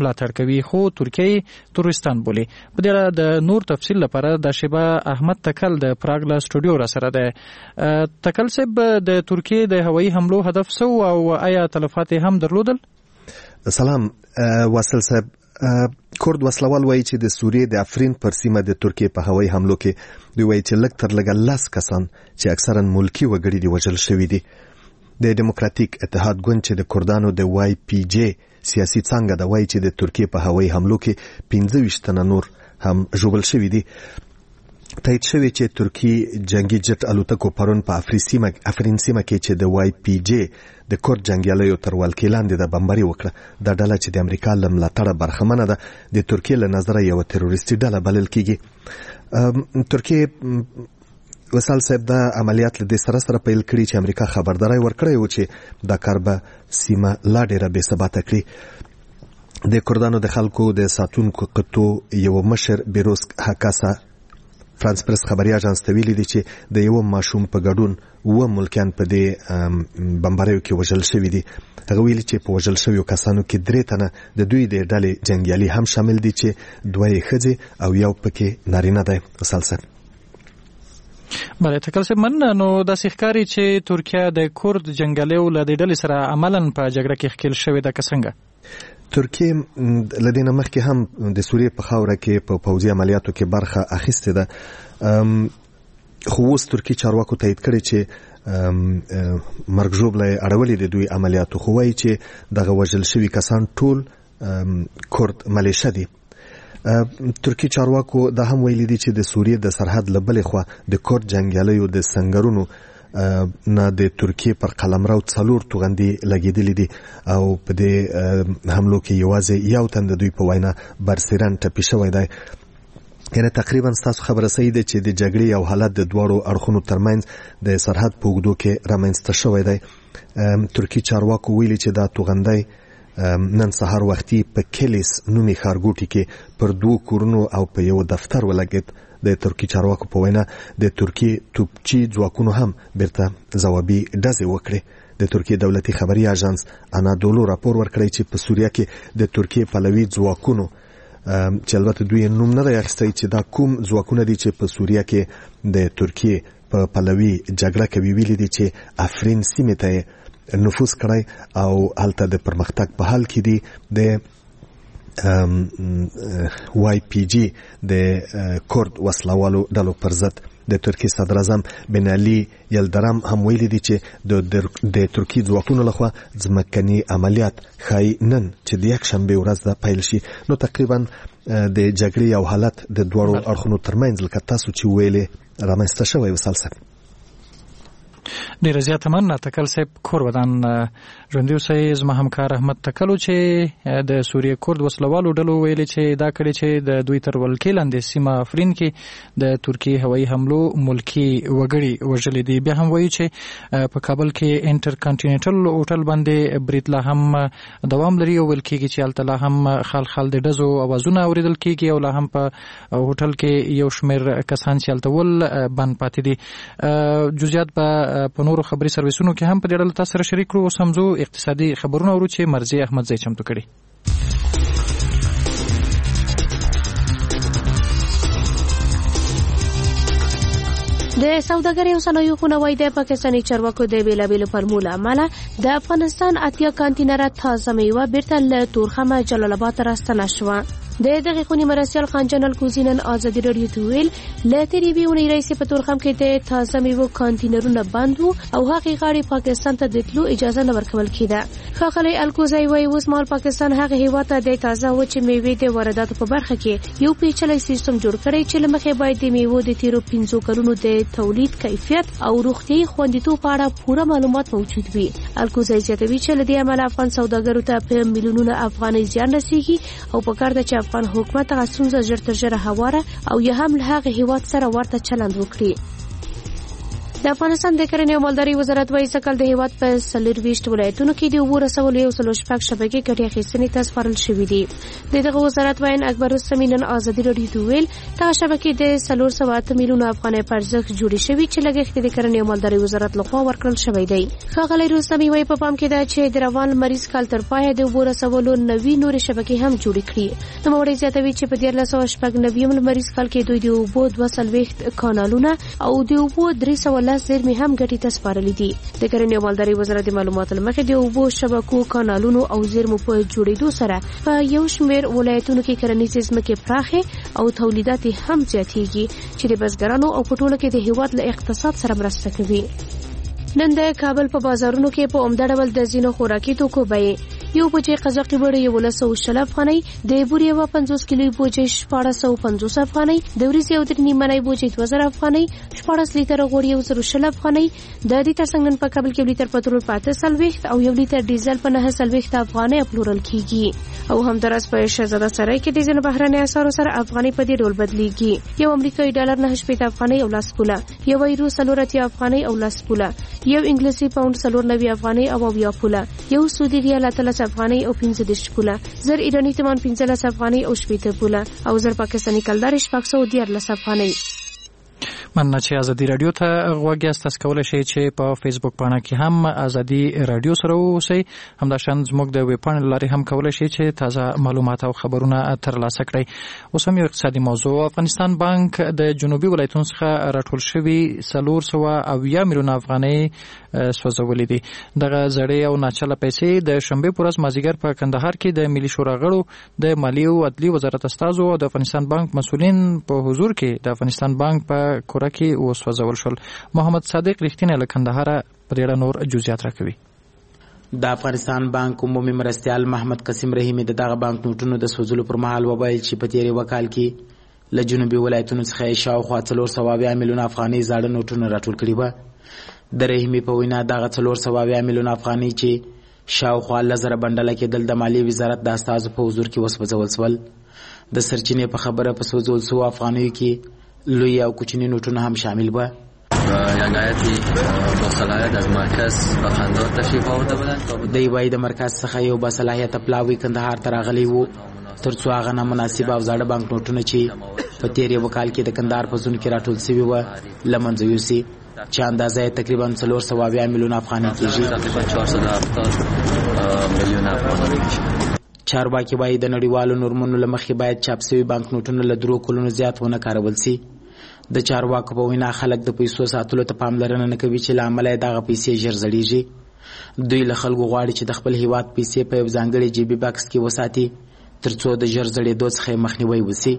کوي خو ترکیه تورستان بولي. په دې اړه د نور تفصیل لپاره د شیبه احمد تکل د پراګ له سټوډیو را سره ده. تکل صاحب د ترکیه د هوایي حملو هدف سو او آیا تلفات هم درلودل؟ سلام واصل صاحب. کورد وسلوال وایي چې د سوریې د افرین پر سیمه د ترکیه په هوایي حملو کې دوی وایي چې لږ تر لږه لس کسان چې اکثرا ملکی وګړي دي وژل شوي دي. د دیموکراتیک اتحاد ګوند چې د کردانو د وای پی جی سیاسي څانګه د وایي چې د ترکیه په هوایي حملو کې پنځه ویشت تنه نور هم ژوبل شوي دي. تایید شوی چې ترکیه جنگي جټ الوتکو پرون په افرین سیمه کې چې د وای پی جی د کورد جنگیالیو تر ولکې لاندې د بمباري وکړه. دا ډله چې د امریکا له ملاتړه برخمنه ده د ترکیه له نظره یو تروریستي ډله بلل کیږي. ترکیه وصال صاحب دا عملیات له دې سره سره پیل کړي چې امریکا خبرداري ورکړې و چې دا کار به سیمه لا ډیره بې ثباته کړي. د کردانو د خلکو د ساتونکو قطو یو مشر بیروس هکاسا فرانس پرس خبري اژانس ته ویلي دي چې د یو ماشوم په ګډون و ملکیان په دې بمباریو کې وژل شوي دي. هغه ویلي چې په وژل شویو کسانو کې درې تنه د دوی د ډلې جنګیالي هم شامل دي چې دوه یې ښځې او یو پکې نارینه دی. وصال صاحب بله تکل صاحب من نو داسې ښکاري چې ترکیه د کورد جنګیالیو له دې ډلې سره عملاً په جګړه کې ښکیل شوې ده که څنګه؟ ترکیه لدينا مخکې هم د سوریې په خاوره کې په پوځي عملیاتو کې برخه اخیستې ده. خو اوس ترکیه چارواکو تایید کړي چې مرګ ژوبله اړولې د دوی عملیاتو، خو وایي چې دغه وژل شوي کسان ټول کورد ملیشه دي. ترکیه چارواکو دا هم ویلي دي چې د سوریې د سرحد له بلې خوا د کورد جنګیالیو د سنګرونو نه د ترکیه پر قلمرو څلور توغندي لګیدلې دي او په دې حملو کې یوازې یو تن د دوی په وینا برسیران ټپي شوی دی. یعنې تقریبا ستاسو خبره صحیح ده چې د جګړې یو حالت د دواړو اړخونو ترمنځ د سرحد په اوږدو کې رامنځته شوی دی. ترکیه چارواکو ویلي چې دا توغندی نن سهار وختي په کلیس نومي ښارګوټي کې پر دوو کورونو او په یو دفتر ولګېد. د ترکیه چارواکو په وینا د ترکیه توپچي ځواکونو هم بیرته ځوابي ډزې وکړې. د ترکیه دولتي خبري اژانس انادولو راپور ورکړی چې په سوریه کې د ترکیه پلوي ځواکونو چې البته دوی نوم نه دی اخیستی چې دا کوم ځواکونه دي چې په سوریه کې د ترکیه په پلوي جګړه کوي، ویلي دي چې افرین سیمې ته نفوذ کړی او هلته د پرمختګ په حال کې دي. د وای پی جی د کورد وسلوالو ډلو پر ضد د ترکیه صدر اعظم بن علي یلدرم هم ویلي دي چې د ترکیه ځواکونو لخوا ځمکني عملیات ښایي نن چې د یکشنبې ورځ ده پیل شي. نو تقریبا د جګړې یو حالت د دواړو اړخونو ترمنځ لکه تاسو چې ویلې رامنځته شوی. وصال صاحب ډیره زیاته مننه تکل صاحب. کور ودان ژوندي اوسئ. زما همکار احمد تکلو چې د سوریې کورد وسلوالو ډلو ویلي چې دا کړي چې د دوی تر ولکې لاندې سیمه افرین کې د ترکیه هوایي حملو ملکی وګړي وژلي دي. بیا هم وایي چې په کابل کې انټر کانټیننټل هوټل باندې برید لا هم دوام لري او ویل کېږي چې هلته لا هم خال خال د ډزو اوازونه اورېدل کېږي او لا هم په هوټل کې یو شمېر کسان چې هلته ول بند پاتې دي. جزئیات به په نورو خبري سرویسونو کې هم په دې ډول تاسو سره شریک کړو. اوس هم زه اقتصادي خبرونه ورو چې مرزي احمدزی چمتو کړي. د سوداګرۍ او صنایعو خونوۍ د پاکستاني چارواکو د بیلابیلو فارمو له امله د افغانستان اتیا کانتینره تازه میوه بیرته له تورخمه جلال آباد ته راستنه شوه. د دغه خونی مرسیال خان جنرال کوزینن آزادی رادیو ته ویل له تیری بیونی رئیس په تورخم کې د تازه میوه کانتینرونه بند وو او هغه غاړي پاکستان ته د تلو اجازه نه ورکول کېده. خاخلی الکوزی وایي اوس مال پاکستان هغه هیواد ته د تازه وچ میوې د وارداتو په برخه کې یو پیچلي سیستم جوړ کړی چې لمخې باید د میوو د تیرو پنځو کلونو د تولید کیفیت او روغتي خوندیتوب په اړه پوره معلومات موجود وي. الکوزی زیاتوي چې لدی عمل افغان سوداګرو ته په میلیونونو افغاني زیان رسیږي او په کار د چې افغان حکومت هغه ستونزه ژر تر ژره هواره او یا هم له هغه هیواد سره ورته چلند وکړي. د افغانستان د کرنې او مالدارۍ وزارت وايي سکل د هیواد په څلورویشت ولایتونو کې د اوبو رسولو یو سل شپږ شبکې ګټې اخیستنې ته سپارل شوې دي. د دغه وزارت واین اکبر رستمي نن ازادي راډیو ته ویل دغه شبکې د څلور سوه اته میلیونه افغانۍ په ارزښت جوړې شوې چې لګښت د کرنې او مالدارۍ وزارت لخوا ورکړل شوی دی. ښاغلی رستمي وايي په پام کې ده چې د روان مریض کال تر پایه د اوبو رسولو نوي نورې شبکې هم جوړې کړي. نوموړی زیاتوي چې په دیارلس سوه شپږ نوي مریض کال کې دوی د اوبو دوه څلوېښت کانالونه او د اوبو درې سوه لس زیرمې هم ګټې ته سپارلي دي. د کرنې او مالدارۍ وزارت د معلوماتو له مخې د اوبو شبکو کانالونو او زیرمو په جوړېدو سره په یو شمېر ولایتونو کې کرنیزې ځمکې پراخې او تولیدات هم زیاتېږي چې د بزګرانو او په ټوله کې د هیواد له اقتصاد سره مرسته کوي. نن د کابل په بازارونو کې په عمده ډول د ځینو خوراکي توکو بیې یو بوجۍ قزاقي وړۍ یولس سوه شل افغانۍ، د بورې یوه پنځوس کیلوي بوجۍ شپاړس سوه پنځوس افغانۍ، د وریځې یو درې نیمه بوجۍ دوه زره افغانۍ، شپاړس لیتره غوړ یو زر شل افغانۍ، د دې ترڅنګ نن په کابل کې یو لیتر پټرول په اته څلوېښت او یو لیتر ډیزل په نهه څلوېښت افغانۍ پلورل کیږي. او همداراز په شهزاده سرای کې د ځینو بهرنۍ اسعارو سره افغانۍ په دې ډول بدلیږي. یو امریکایي ډالر نهه شپېته افغانۍ او لاس پوله، یو یورو څلور اتیا افغانۍ او لاس پوله، یو انګلیسي پاوند څلور نوي افغانۍ او اویا پوله، یو سعودي ریال اتلس افغانۍ او پنځه دېرش پوله، زر ایراني تومان پنځلس افغانۍ او شپېته پوله او زر پاکستاني کلدار شپږ سوه دیارلس افغانۍ. مننه چې ازادي رادیو ته غوږ یاست. تاسو کولی شئ چې په فیسبوک پاڼه کې هم ازادي رادیو سره واوسئ. همداشان زموږ د ویب پاڼې له لارې هم کولی شئ چې تازه معلومات او خبرونه ترلاسه کړئ. اوس هم یو اقتصادي موضوع. افغانستان بانک د جنوبي ولایتونو څخه راټول شوي څلور سوه اویا میلیونه افغانۍ سوځولې دي. دغه زړې او ناچله پیسې د شنبې په ورځ مازدیګر په کندهار کې د ملي شورا غړو، د مالیې او عدلي وزارت استازو او د افغانستان بانک مسؤلین په حضور کې د افغانستان بانک په کوره کې وسوځول شول. محمد صادق رښتینی له کندهار په دې اړه نور جزئیات راکوي. د افغانستان بانک عمومي مرستیال محمد قاسم رحیمي د دغه بانک نوټونو د سوځولو پر مهال وویل چې په تیرې وکال کې له جنوبي ولایتونو څخه شاوخوا څلور سوه اویا میلیونه افغانۍ زاړه نوټونه راټول کړي وو. د رحیمي په وینا دغه څلور سوه اویا میلیونه افغانۍ چې شاوخوا لس زره بنډله کېدل د مالیې وزارت د استازو په حضور کې وسوځول شول. د سرچینې په خبره په سوځول شوو افغانیو کې لوی او کوچني نوټونه هم شامل وو. یک هیئتی با صلاحیت از مرکز به قندهار تشریف آورده بودند. دی وايي د مرکز څخه یو با صلاحیت پلاوی کندهار ته راغلی وو ترڅو هغه نامناسب او زاړه بانک نوټونه چې په تیر یو کال کې د کندهار په زون کې راټول شوي وو له منځه یوسي چې اندازه تقریبا څلور سوه اویا میلیونه افغانۍ کېږي. تقریبا چهار سوه هفتاد میلیونه افغانۍ کېږي. چارواکي وايي د نړیوالو نورمونو له مخې باید چاپ شوي بانک نوټونه له درو کلونو زیات ونه کارول شي. د چارواکو په وینا خلک د پیسو ساتلو ته پاملرنه نه کوي چې له امله یې دغه پیسې ژر زړېږي. دوی له خلکو غواړي چې د خپل هیواد پیسې په یو ځانګړي جیبي بکس کې وساتي ترڅو د ژر زړېدو څخه مخنیوی وشي.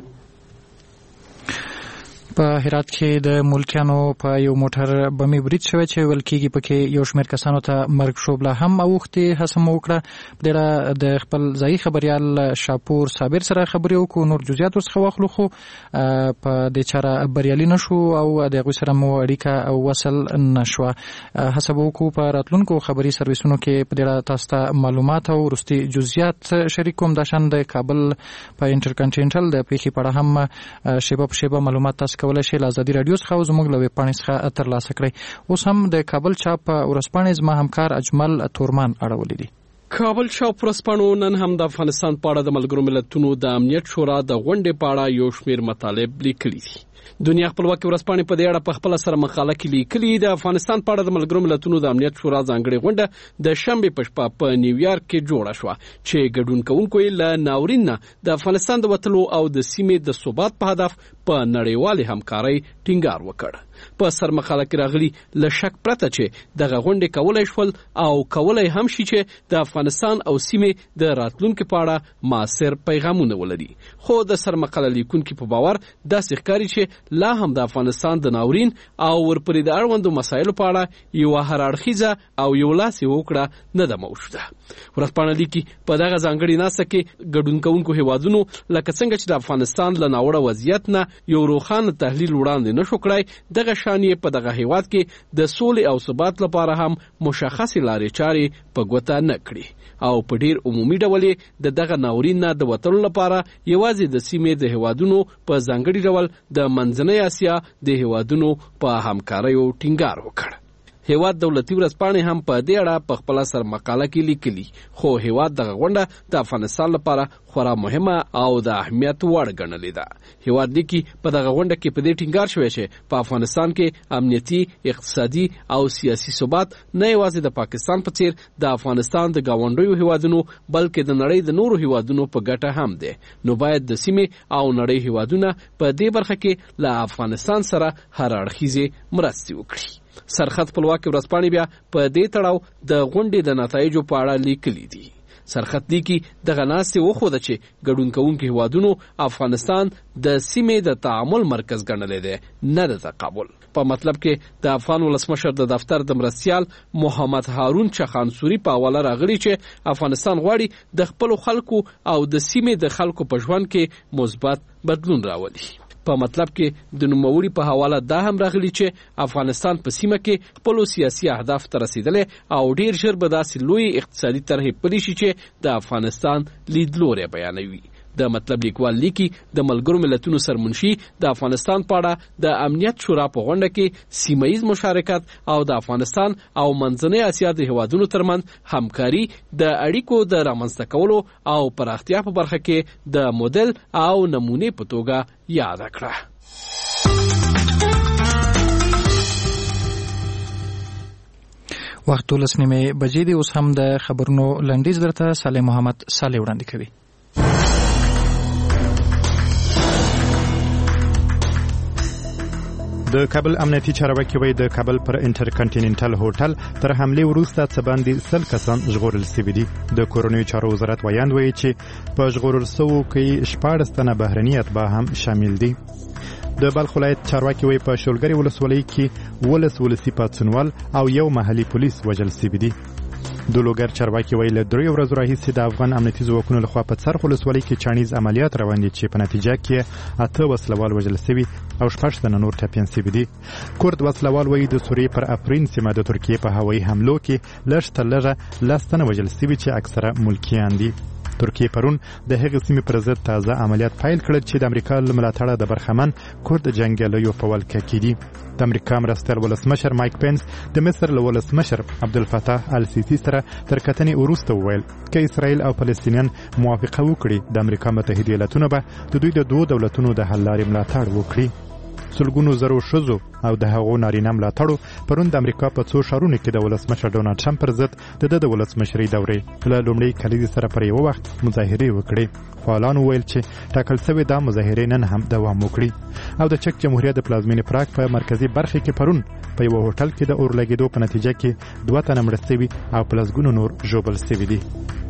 په هرات کې د ملکیانو په یو موټر بمې برید شوی چې ویل کېږي پکې یو شمېر کسانو ته مرګ شوبله هم اوښتې. هڅه مو وکړه په دې اړه د خپل ځایي خبریال شاپور صابر سره خبرې وکړو، نور جزئیات ورڅخه واخلو، خو په دې چاره بریالي نه شو او د هغوی سره مو اړیکه وصل نه شوه. هڅه به وکړو په راتلونکو خبري سرویسونو کې په دې اړه تاسو ته معلومات او وروستي جزئیات شریک کوم. داشان د کابل په انټرکنټینټل د پیښې په اړه هم شیبه په شیبه معلومات تاسو کولای شئ له ازادي رادیو څخه او زموږ له ویب پاڼې څخه ترلاسه کړئ. اوس هم د کابل چاپ ورځپاڼې زما همکار اجمل تورمان اړولې دي. کابل چاپ ورځپاڼو نن هم د افغانستان په اړه د ملګرو ملتونو د امنیت شورا د غونډې په اړه یو شمېر مطالب لیکلي دي. دنیا خپلواکي ورځپاڼې په دې اړه په خپل سره مقاله کې لیکلي د افغانستان په اړه د ملګرو ملتونو د امنیت شورا ځانګړې غونډه د شنبې په شپه په نیویارک کې جوړه شوه چې ګډون کوونکو یې له ناورین نه د افغانستان د وتلو او د سیمې د ثبات په هدف په نړیوالې همکارۍ ټینګار وکړ. په سرمقاله کې راغلي له شک پرته چې دغه غونډې کولای شول او کولای هم شي چې د افغانستان او سیمې د راتلونکو په اړه مؤثر پیغامونه ولري. خو د سرمقاله لیکونکو په باور داسې ښکاري چې لا هم د افغانستان د ناورین او ورپورې د اړوندو مسایلو په اړه یو هر اړخیزه او یو لاسي وکړه نه ده موجوده. ورځپاڼه لیکي په دغه ځانګړي ناسته کې ګډون کوونکو هیوادونو لکه څنګه چې د افغانستان له ناوړه وضعیت نه یو روښانه تحلیل وړاندې نشو کړای، دغه شانې په دغه هیواد کې د سولې او ثبات لپاره هم مشخصې لارې چارې په ګوته نه کړي او په ډیر عمومي ډول د دغه ناورین نه د وتلو لپاره یوازې د سیمې د هیوادونو په ځانګړي ډول د منځنۍ اسیا د هیوادونو په همکاریو ټینګار وکړ. هیواد دولتي ورځپاڼې هم په دې اړه په خپله سرمقاله کې لیکلي، خو هیواد دغه غونډه د افغانستان لپاره خورا مهمه او د اهمیت وړ ګڼلې ده. هیواد لیکي په دغه غونډه کې په دې ټینګار شوی چې په افغانستان کې امنیتي، اقتصادي او سیاسي ثبات نه یوازې د پاکستان په څیر د افغانستان د ګاونډیو هیوادونو بلکې د نړۍ د نورو هیوادونو په ګټه هم دی. نو باید د سیمې او نړۍ هیوادونه په دې برخه کې له افغانستان سره هر اړخیزې مرستې وکړي. سرخط خپلواکي ورځپاڼې بیا په دې تړاو د غونډې د نتایجو په اړه لیکلي دي. سرخط لیکي دغه ناستې وښوده چې ګډون کوونکي هیوادونو افغانستان د سیمې د تعامل مرکز ګڼلی دی، نه د تقابل. په مطلب کې د افغان ولسمشر د دفتر د مرستیال محمد هارون چخانسوري په حواله راغلي چې افغانستان غواړي د خپلو خلکو او د سیمې د خلکو په ژوند کې مثبت بدلون راولي. په مطلب کې د نوموړي په حواله دا هم راغلی چې افغانستان په سیمه کې خپلو سیاسي اهداف ته رسیدلی او ډیر ژر به داسې لوی اقتصادي طرحې پلي شي چې د افغانستان لیدلوری بیانوي. د مطلب لیکوال لیکي د ملګرو ملتونو سرمنشي د افغانستان په اړه د امنیت شورا په غونډه کې سیمه ییز مشارکت او د افغانستان او منځنۍ اسیا د هیوادونو ترمنځ همکاري د اړیکو د رامنځته کولو او پراختیا په برخه کې د مدل او نمونې په توګه یاد کړه. وخت دولس نیمې بجې دی. اوس هم د خبرونو لنډیز درته صالح محمد صالح وړاندې کوي. د کابل امنیتي چارواکي وایي د کابل پر انټرکنټیننټل هوټل تر حملې وروسته څه باندې سل کسان ژغورل شوي دي. د کورنیو چارو وزارت ویاند وایي چې په ژغورل شوو کې شپاړس تنه بهرني اتباع هم شامل دي. د بلخ ولایت چارواکي وایي په شولګرې ولسوالۍ کې ولس ولسي پاڅونوال او یو محلي پولیس وژل شوي دي. د لوګر چارواکي وایي له درې ورځو راهیسې د افغان امنیتي ځواکونو لخوا په څرخ ولسوالۍ کې چاڼیز عملیات روان دي چې په نتیجه کې اته وسلوال وژل شوي او شپږ تنه نور ټپیان شوي دي. کورد وسلوال وایي د سوریې پر افرین سیمه د ترکیې په هوایي حملو کې لږ تر لږه لس تنه وژل شوي چې اکثره ملکیان دي. ترکیې پرون د هغې سیمې پر ضد تازه عملیات پیل کړل چې د امریکا له ملاتړه د برخمن کورد جنګیالیو په ولکه کې دي. د امریکا مرستیال ولسمشر مایک پینس د مصر له ولسمشر عبدالفتاح السیسی سره تر کتنې وروسته وویل که اسرائیل او فلسطینیان موافقه وکړي د امریکا متحده ایالتونه به د دوی د دوو دولتونو د حل لارې ملاتړ وکړي. سلګونو زرو ښځو او د هغو نارینه ملاتړو پرون د امریکا په څو ښارونو کې د ولسمشر ډونالډ ټرمپ پر ضد د ده د ولسمشرۍ دورې له لومړۍ کلیزې سره پر یوه وخت مظاهرې وکړې. فعالانو ویل چې ټاکل شوې دا مظاهرې نن هم دوام وکړي. او د چک جمهوریت د پلازمینې پراګ په مرکزي برخه کې پرون په یوه هوټل کې د اور لګېدو په نتیجه کې دوه تنه مړه شوي او په لسګونو نور ژوبل شوي دي.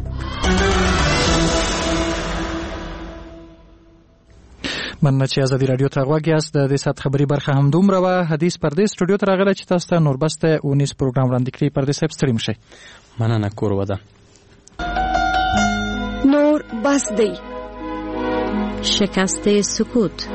مننه چې ازادي رادیو ته غوږ یاست. د دې ساعت خبري برخه هم دومره وه. حدیث پردیس سټوډیو ته راغلی چې تاسو ته نوربسته اونیس پروګرام وړاندې کړي. پردیس صاحب ستړي مشئ. مننه کور وده. نور بس دی. شکست سکوت.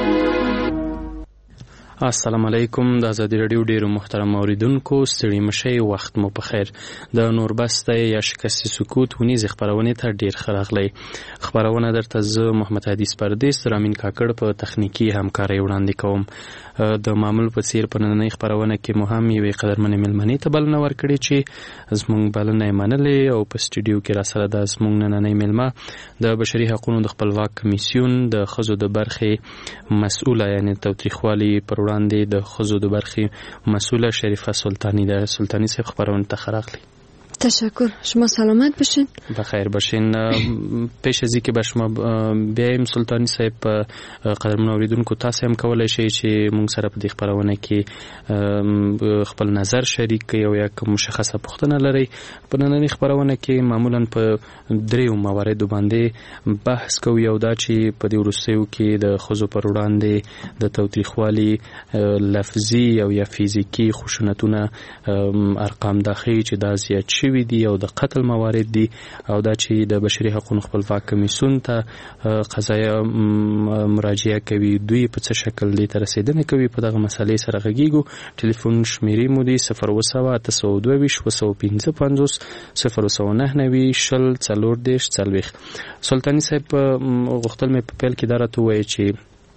السلام علیکم. د ازادي رادیو ډیرو محترم اوریدونکو ستړي مشئ، وخت مو په خیر. د نوربسته یا شکست سکوت ونیز خبرونه ته ډیر ښه راغلی. خبرونه درته زه محمد حدیث پردیس رامین کاکړ په تخنیکی همکاري وړاندې کوم. د معمول په څیر په نننۍ خبرونه کې مو هم یوې قدرمنې مېلمنې ته بلنه ورکړې چې زموږ بلنه یې منلې او په سټوډیو کې راسره د زموږ نننۍ مېلمه د بشري حقوقو د خپلواک کمیسیون د ښځو د برخې مسؤله یعنی تاوتریخوالي پر وړاندې د ښځو د برخې مسؤله شریفه سلطانی ده. سلطانی صاحب خبرونه ته ښه راغلی. تشکر. شما سلامت باشین. بخیر باشین. پیش از اینکه به شما بیایم سلطانی صاحب قدرمن اوریدونکو تاسو هم کولای شئ چې موږ سره په دې خبرونه کې خپل نظر شریک کړئ او یا کوم مشخصه پوښتنه لرئ. په نننۍ خبرونه کې معمولا په دریو مواردو باندې بحث کوو. یو دا چې په دې وروستیو کې د ښځو پر وړاندې د تاوتریخوالي لفظي او یا فزیکي خشونتونه ارقام دا ښیي چې دا زیات شوي دي او د قتل موارد دي او دا چې د بشري حقوقو خپلواک کمیسیون ته قضایا مراجعه کوي دوی په څه شکل دي تر رسیدنه کوي په دغه مسلې سره غږیږو. ټلیفون شمیرې مو دي صفر اووه سوه اته سوه دوه ویشت اووه سوه پنځه پنځوس صفر اووه سوه نهه نوي شل څلور دېرش څلوېښت. سلطاني صاحب غوښتل مې په پیل کې دا راته ووایي چې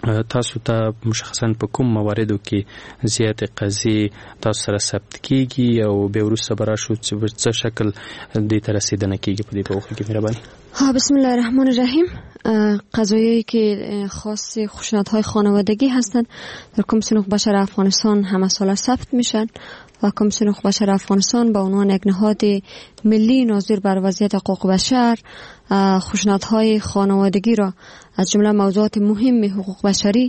تاسو ته مشخصا په کوم مواردو کې زیات قضیې تاسو سره ثبت کیږي او به وروسته براشو چې څه شکل دې ته رسیدنه کیږي په دې بوخه کې مهرباني. ها بسم الله الرحمن الرحیم. قضایایی که خاص خشونت‌های خانوادگی هستند در کمیسیون حقوق بشر افغانستان همه ساله ثبت میشن و کمیسیون حقوق بشر افغانستان به عنوان یک نهاد ملی ناظر بر وضعیت حقوق بشر خشونت‌های خانوادگی را از جمله موضوعات مهم حقوق بشری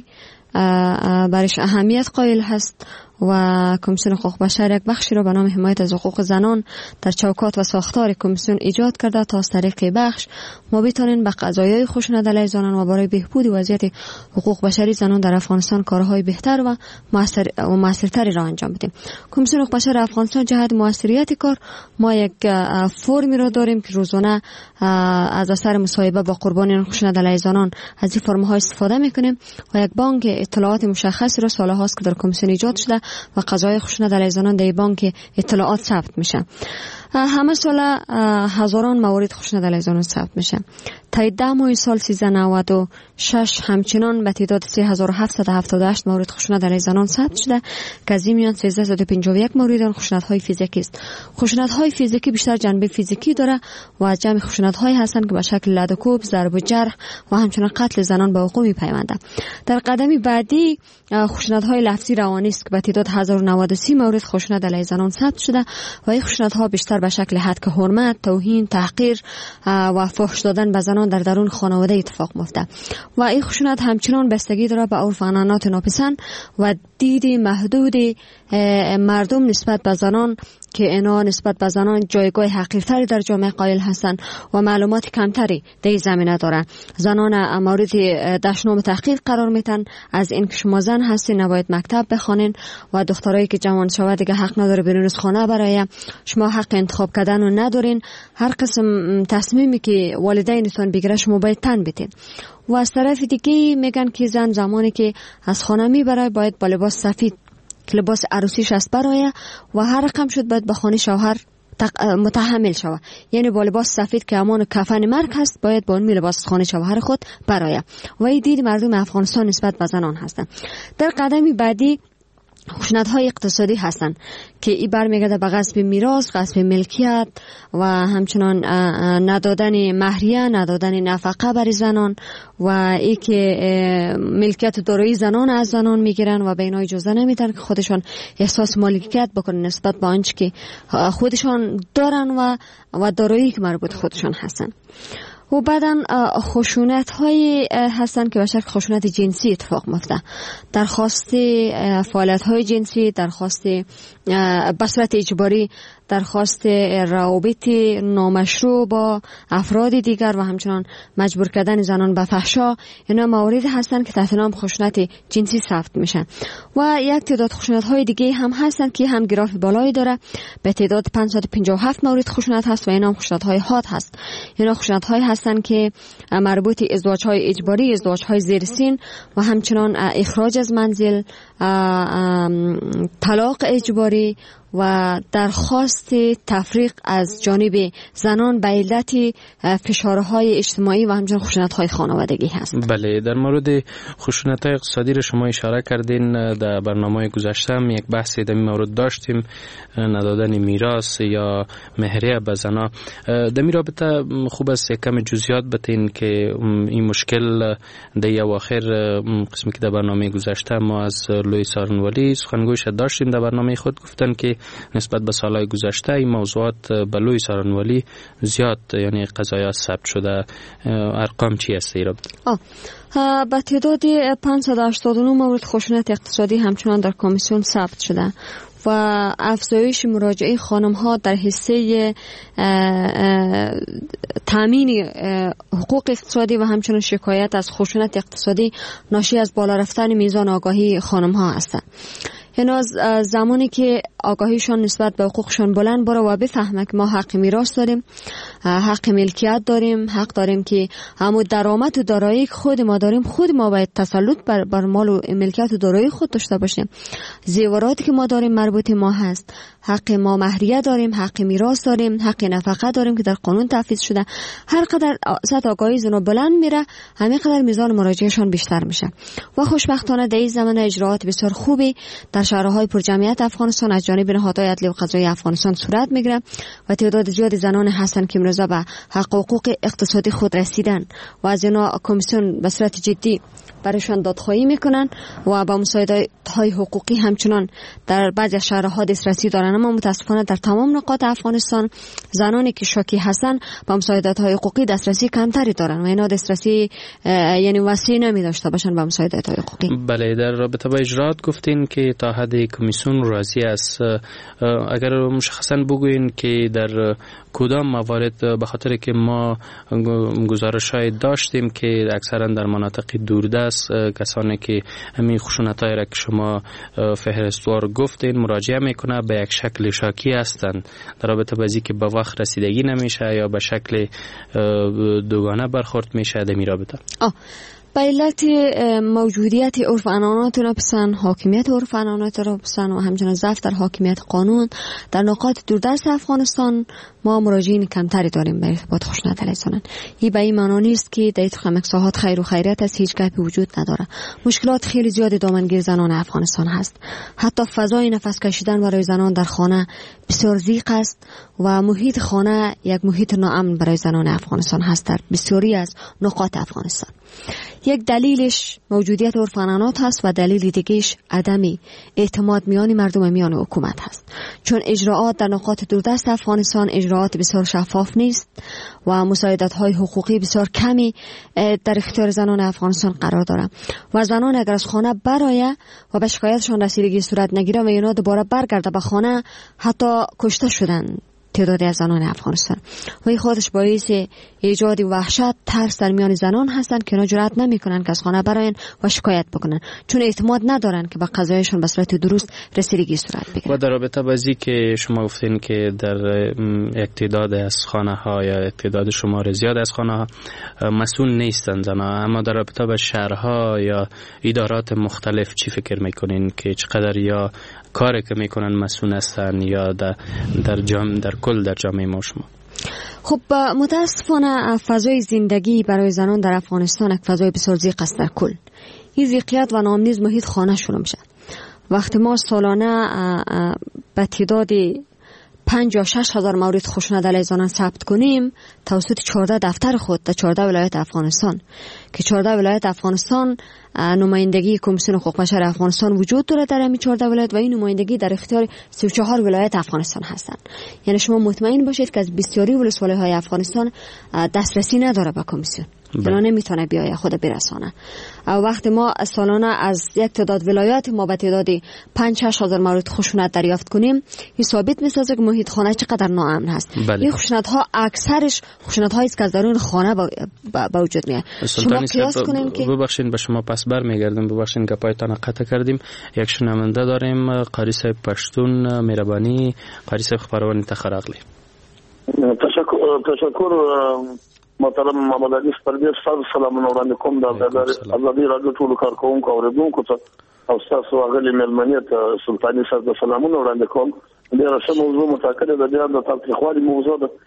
برش اهمیت قائل هست و کمیسیون حقوق بشر یک بخشی را به نام حمایت از حقوق زنان در چوکات و ساختار کمیسیون ایجاد کرده تا از طریق بخش ما بتوانیم به قضایای خشونت علیه زنان و برای بهبود وضعیت حقوق بشری زنان در افغانستان کارهای بهتر و موثر و موثرتری را انجام بدیم. کمیسیون حقوق بشر افغانستان جهت موثریت کار ما یک فرمی را داریم که روزانه از اثر مصاحبه با قربانیان خشونت علیه زنان از این فرم‌ها استفاده می‌کنیم و یک بانک اطلاعات مشخصی را سال‌هاست که در کمیسیون ایجاد شده و قضایای خشونت علیه زنان در بانک اطلاعات ثبت میشه. همه سال هزاران موارد خشونت علیه زنان ثبت میشه. تا ده ماه سال سیزده نود و شش همچنان به تعداد سه هزار و هفتصد و هفتاد و هشت مورد خشونت علیه زنان ثبت شده که از این میان سیزده صد و پنجاه و یک مورد آن خشونت‌های فیزیکی است. خشونت‌های فیزیکی بیشتر جنبه فیزیکی داره و از جمع خشونت‌هایی هستند که به شکل لد و کوب، ضرب و جرح و همچنین قتل زنان به وقوع می‌پیونده. در قدم بعدی خشونت‌های لفظی روانی است که به تعداد هزار و نود و سه مورد خشونت علیه زنان ثبت شده و این خشونت‌ها بیشتر به شکل هتک حرمت، توهین، تحقیر و فحش دادن به زنان در درون خانواده اتفاق میفته و این خشونت همچنان بستگی داره به عرف و عنعنات ناپسند و دید محدود مردم نسبت به زنان که اینا نسبت به زنان جایگاه حقیرتری در جامعه قائل هستند و معلومات کمتری در این زمینه دارن. زنان مورد دشنام تحقیر قرار میتن از این که شما زن هستین نباید مکتب بخوانین و دخترایی که جوان شوه دیگه حق نداره بیرون از خانه برای شما حق انتخاب کردن رو ندارین. هر قسم تصمیمی که والدینتون بگیره شما باید تن بدین. و از طرف دیگه میگن که زن زمانی که از خانه میبره باید با لباس سفید که لباس عروسیش است برای و هر رقم شد باید به خانه شوهر متحمل شوه، یعنی با لباس سفید که همان کفن مرگ هست باید با اون لباس خانه شوهر خود برای و این دید مردم افغانستان نسبت به زنان هستند. در قدم بعدی خشونت‌های اقتصادی هستند که این برمیگرده به غصب میراث، غصب ملکیت و همچنان ندادن مهریه، ندادن نفقه برای زنان و ای که ملکیت دارایی زنان از زنان میگیرن و به اینا اجازه نمیدن که خودشان احساس مالکیت بکنن نسبت به آنچه که خودشان دارن و و دارایی که مربوط خودشان هستن. و بعداً خشونت های هستن که به شکل خشونت جنسی اتفاق میفته، درخواست فعالیت های جنسی، درخواست به صورت اجباری، درخواست روابط نامشروع با افراد دیگر و همچنان مجبور کردن زنان به فحشا، اینا مواردی هستن که تحت نام خشونت جنسی ثبت میشن. و یک تعداد خشونت های دیگه هم هستن که هم گراف بالایی داره، به تعداد پانصد و پنجاه و هفت مورد خشونت هست و اینا هم خشونت های حاد هست. اینا خشونت های هستن که مربوط ازدواج های اجباری، ازدواج های زیر سن و همچنان اخراج از منزل، طلاق اجباری و درخواست تفریق از جانب زنان به علت فشارهای اجتماعی و همچنین خشونت‌های خانوادگی هست. بله، در مورد خشونت‌های اقتصادی را شما اشاره کردین. در برنامه گذشته هم یک بحثی در این مورد داشتیم، ندادن میراث یا مهریه به زنا. در این رابطه خوب است یک کم جزئیات بتین که این مشکل در اواخر قسمی که در برنامه گذشته ما از لوی سارنوالی سخنگویش داشتیم، در برنامه خود گفتن که نسبت به سالهای گذشته این موضوعات به لوی سارنوالی زیاد یعنی قضایا ثبت شده. ارقام چی است ایراد؟ به تعداد پانصد و هشتاد و نه مورد خشونت اقتصادی همچنان در کمیسیون ثبت شده و افزایش مراجعه خانم ها در حصه تامین حقوق اقتصادی و همچنان شکایت از خشونت اقتصادی ناشی از بالا رفتن میزان آگاهی خانم ها هستند. اینا زمانی که آگاهیشان نسبت به حقوقشان بلند بره و بفهمه که ما حق میراث داریم، حق ملکیت داریم، حق داریم که همون درآمد و دارایی خود ما داریم، خود ما باید تسلط بر, بر مال و ملکیت و دارایی خود داشته باشیم. زیوراتی که ما داریم مربوط ما هست، حق ما مهریه داریم، حق میراث داریم، حق نفقه داریم که در قانون تفویض شده. هر قدر سطح آگاهی زنو بلند میره، همین قدر میزان مراجعهشان بیشتر میشه. و خوشبختانه در این زمانه اجراعات بسیار خوبی در شهرهای پرجمعیت افغانستان از جانب نهادهای عدلی و قضایی افغانستان صورت میگیره و تعداد زیادی زنان هستن که امروزه به حق و حقوق اقتصادی خود رسیدن و از اینا کمیسیون به صورت جدی برایشان دادخواهی میکنن و با مساعدت های حقوقی همچنان در بعضی شهرها دسترسی دارن. اما متاسفانه در تمام نقاط افغانستان زنانی که شاکی هستن با مساعدت های حقوقی دسترسی کمتری دارن و اینا دسترسی یعنی وسیع نمی داشته باشن با مساعدت های حقوقی. بله، در رابطه با اجراات گفتین که تا حد کمیسیون راضی است. اگر مشخصا بگوین که در کدام موارد، به خاطر که ما گزارش‌های داشتیم که اکثرا در مناطق دوردست کسانی که همین خشونت‌های را که شما فهرستوار گفتین مراجعه میکنه به یک شکل شاکی هستند در رابطه با اینکه به وقت رسیدگی نمیشه یا به شکل دوگانه برخورد میشه در این رابطه. آه به علت موجودیت عرف عنعنات را پسن، حاکمیت عرف عنعنات را پسن و همچنین ضعف در حاکمیت قانون در نقاط دوردست افغانستان ما مراجعین کمتری داریم به ارتباط خشونت علیه زنان. این به این معنا نیست که در این ساحات خیر و خیریت است، هیچ گپی وجود نداره. مشکلات خیلی زیادی دامنگیر زنان افغانستان هست. حتی فضای نفس کشیدن برای زنان در خانه بسیار ضیق است و محیط خانه یک محیط ناامن برای زنان افغانستان هست در بسیاری از نقاط افغانستان. یک دلیلش موجودیت عرف عنعنات هست و دلیل دیگهش عدمی اعتماد میان مردم و میان حکومت هست، چون اجراعات در نقاط دوردست افغانستان اجراعات بسیار شفاف نیست و مساعدت های حقوقی بسیار کمی در اختیار زنان افغانستان قرار داره و زنان اگر از خانه برای و به شکایتشان رسیدگی صورت نگیره و اینا دوباره برگرده به خانه حتی کشته شدن تعدادی از زنان افغانستان و این خودش باعث ایجاد وحشت، ترس در میان زنان هستند که اینا جرئت نمیکنن که از خانه براین و شکایت بکنن، چون اعتماد ندارن که به قضایشون به صورت درست رسیدگی صورت بگیره. و در رابطه با اینکه که شما گفتین که در یک تعداد از خانه ها یا تعداد شمار زیاد از خانه ها مسئول نیستن زنان، اما در رابطه با شهرها یا ادارات مختلف چی فکر میکنین که چقدر یا کاری که میکنن مسئول هستن یا در در جامعه در کل در جامعه ما شما؟ خب متاسفانه فضای زندگی برای زنان در افغانستان یک فضای بسیار ضیق است در کل. این ضیقیت و ناامنی محیط خانه شروع میشه. وقتی ما سالانه به تعداد پنج یا شش هزار مورد خشونت علیه زنان ثبت کنیم توسط چهارده دفتر خود در چهارده ولایت افغانستان که چهارده ولایت افغانستان نمایندگی کمیسیون حقوق بشر افغانستان وجود داره در همین چهارده ولایت و این نمایندگی در اختیار سی و چهار ولایت افغانستان هستند. یعنی شما مطمئن باشید که از بسیاری ولسوالی‌های افغانستان دسترسی نداره به کمیسیون، یعنی نمیتونه بیاید خود برسانه. وقتی ما سالانه از یک تعداد ولایات ما به تعداد پنج شش هزار مورد خشونت دریافت کنیم، این ثابت میسازه که محیط خانه چقدر ناامن هست. بله. این خشونت ها اکثرش خشونت هایی است که از درون خانه به وجود میاد. شما قیاس کنین که ببخشید به شما پس برمیگردم، ببخشید گپایتان قطع کردیم. یک شنونده داریم، قاری صاحب پشتون، مهربانی قاری صاحب خبرونه تخرغلی. تشکر تشکر محترم محمد علي سپربیر صاحب، سلامونه وړاندې کوم د ازادي راډیو ټولو کارکوونکو او اوریدونکو ته او تاسو غلي مېلمنې ته سلطاني صاحب د سلامونه وړاندې کوم. ډېره ښه موضوع متأکده ده، بیا د تاریخوالي موضوع ده.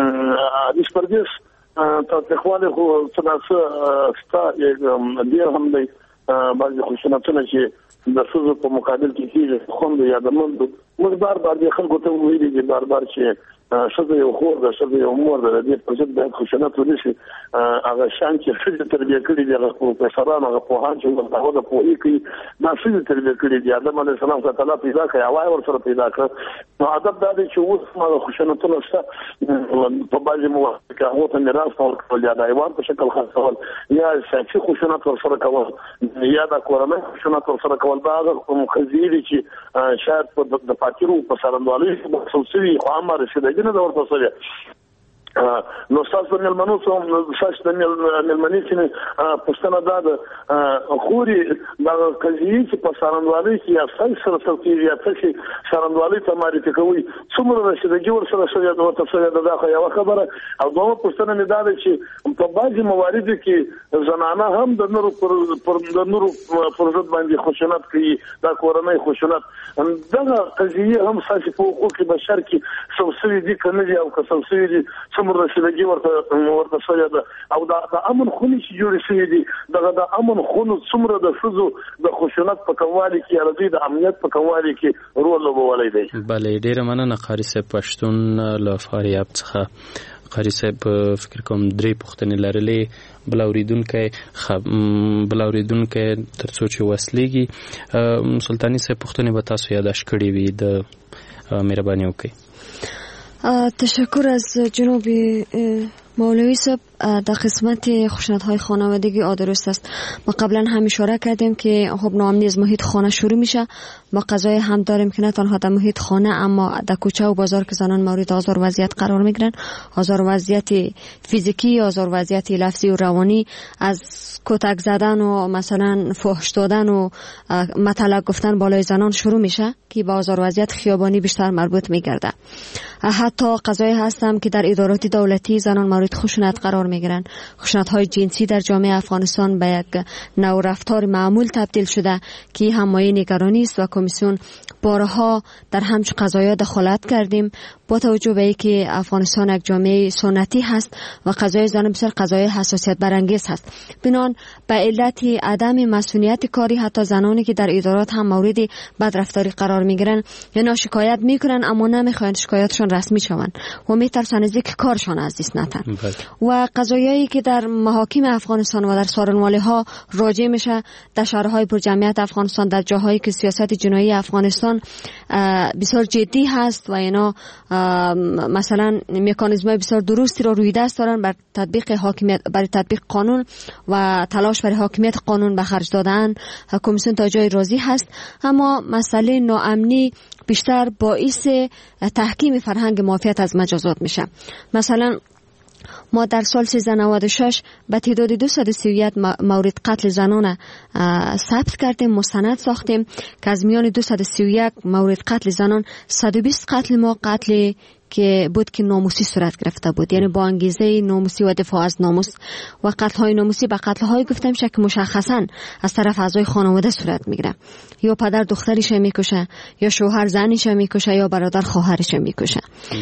علي سپربیر تاریخوالي خو څه څه ستا ډېر هم دی بعضې خشونتونه چې د ښځو په مقابل کې کېږي خوند یا د مندو موږ بار بار دې خلکو ته ویلي دي بار بار چې ښځه یو خور ده، ښځه یو مور ده، د دې پر ضد باید خشونت ونه شي. هغه شیان چې ښځې تربیه کړي دي، هغه پروفیسران، هغه پوهان چې هغه د پوهې کوي دا ښځې تربیه کړي دي. آدم علیه السلام ته تعالی پیدا کړی، حوا یې ورسره پیدا کړه. نو ادب دا دی چې اوس هم هغه خشونتونه شته په بعضې مواقع کې هغو ته میراث ورکول یا د حیوان په شکل خرڅول یا سیاسي خشونت ورسره کول یا د کورنۍ خشونت ورسره کول. دا هغه قضیې دي چې شاید د فاتیرو په څرنګوالۍ کې محسوس شوي خو هم رسېدګي نه ده ورته شوې. نو تاسو نه ملمنو څو تاسو نه ملمنې چې پښتنه دا خوري دا قضیه چې په سارندوالي کې یا سره سره کې یا څه سارندوالي ته معرفي کوي څومره رسیدګي ور سره سره د وتفصیل دا خو یو خبره او دوه پښتنه نه دا چې په بعضي موارد کې زنانه هم د نورو پر د نورو پر ضد باندې خشونت کوي دا کورنۍ خشونت دا قضیه هم ساسي په حقوق بشر کې سوسوي دي کنه او که سوسوي دي څومره رسیدګي ورته ورته سره ده او دا د امن خوني چې جوړ شوی دي دا د امن خونو څومره د فزو د خشونت په کوالي کې ارزي د امنیت په کوالي کې رول لوبولای دی. بله ډیره مننه قاری صاحب پښتون له فاریاب څخه. قاری صاحب فکر کوم درې پوښتنې لرلې بل اوریدونکو بل اوریدونکو ترڅو چې وسلېږي سلطانی صاحب پوښتنې به تاسو یاداش کړې وي د مهرباني وکړئ. تشکر از جناب مولوی صاحب. در قسمت خشونت‌های خانوادگی درست است. ما قبلا هم اشاره کردیم که خب ناامنی از محیط خانه شروع میشه. ما قضایای هم داریم که نه تنها در محیط خانه اما در کوچه و بازار که زنان مورد آزار وضعیت قرار میگیرن، آزار وضعیت فیزیکی، آزار وضعیت لفظی و روانی، از کتک زدن و مثلا فحش دادن و مطلق گفتن بالای زنان شروع میشه که با آزار وضعیت خیابانی بیشتر مربوط میگرده. حتی قضایی هستم که در ادارات دولتی زنان مورد خشونت قرار میگیرن. خشونت‌های جنسی در جامعه افغانستان به یک نوع رفتار معمول تبدیل شده که هم مایه نگرانی است و کمیسیون بارها در همچون قضایا دخالت کردیم با توجه به اینکه افغانستان یک جامعه سنتی هست و قضای زنان بسیار قضای حساسیت برانگیز هست. بنان به علت عدم مسئولیت کاری حتی زنانی که در ادارات هم مورد بدرفتاری قرار میگیرن یا شکایت میکنن اما نمیخواین شکایتشون رسمی شون و میترسن از اینکه کارشان از دست نتن. و قضایایی که در محاکم افغانستان و در سارنوالی ها راجع میشه در شهرهای پر جمعیت افغانستان، در جاهایی که سیاست جنایی افغانستان بسیار جدی هست و اینا مثلا مکانیزم‌های بسیار درستی را روی دست دارن بر تطبیق حاکمیت، برای تطبیق قانون و تلاش برای حاکمیت قانون به خرج دادن، کمیسیون تا جای راضی هست. اما مسئله ناامنی بیشتر باعث تحکیم فرهنگ معافیت از مجازات میشه. مثلا ما در سال سیزده نود و شش به تعداد دویست و سی و یک مورد قتل زنان ثبت کردیم، مستند ساختیم که از میان دویست و سی و یک مورد قتل زنان صد و بیست قتل ما قتل که بود که ناموسی صورت گرفته بود، یعنی با انگیزه ناموسی و دفاع از ناموس. و قتل های ناموسی به قتل های گفتم میشه که مشخصا از طرف اعضای خانواده صورت میگیره، یا پدر دخترش میکشه یا شوهر زنش میکشه یا برادر خواهرش میکشه.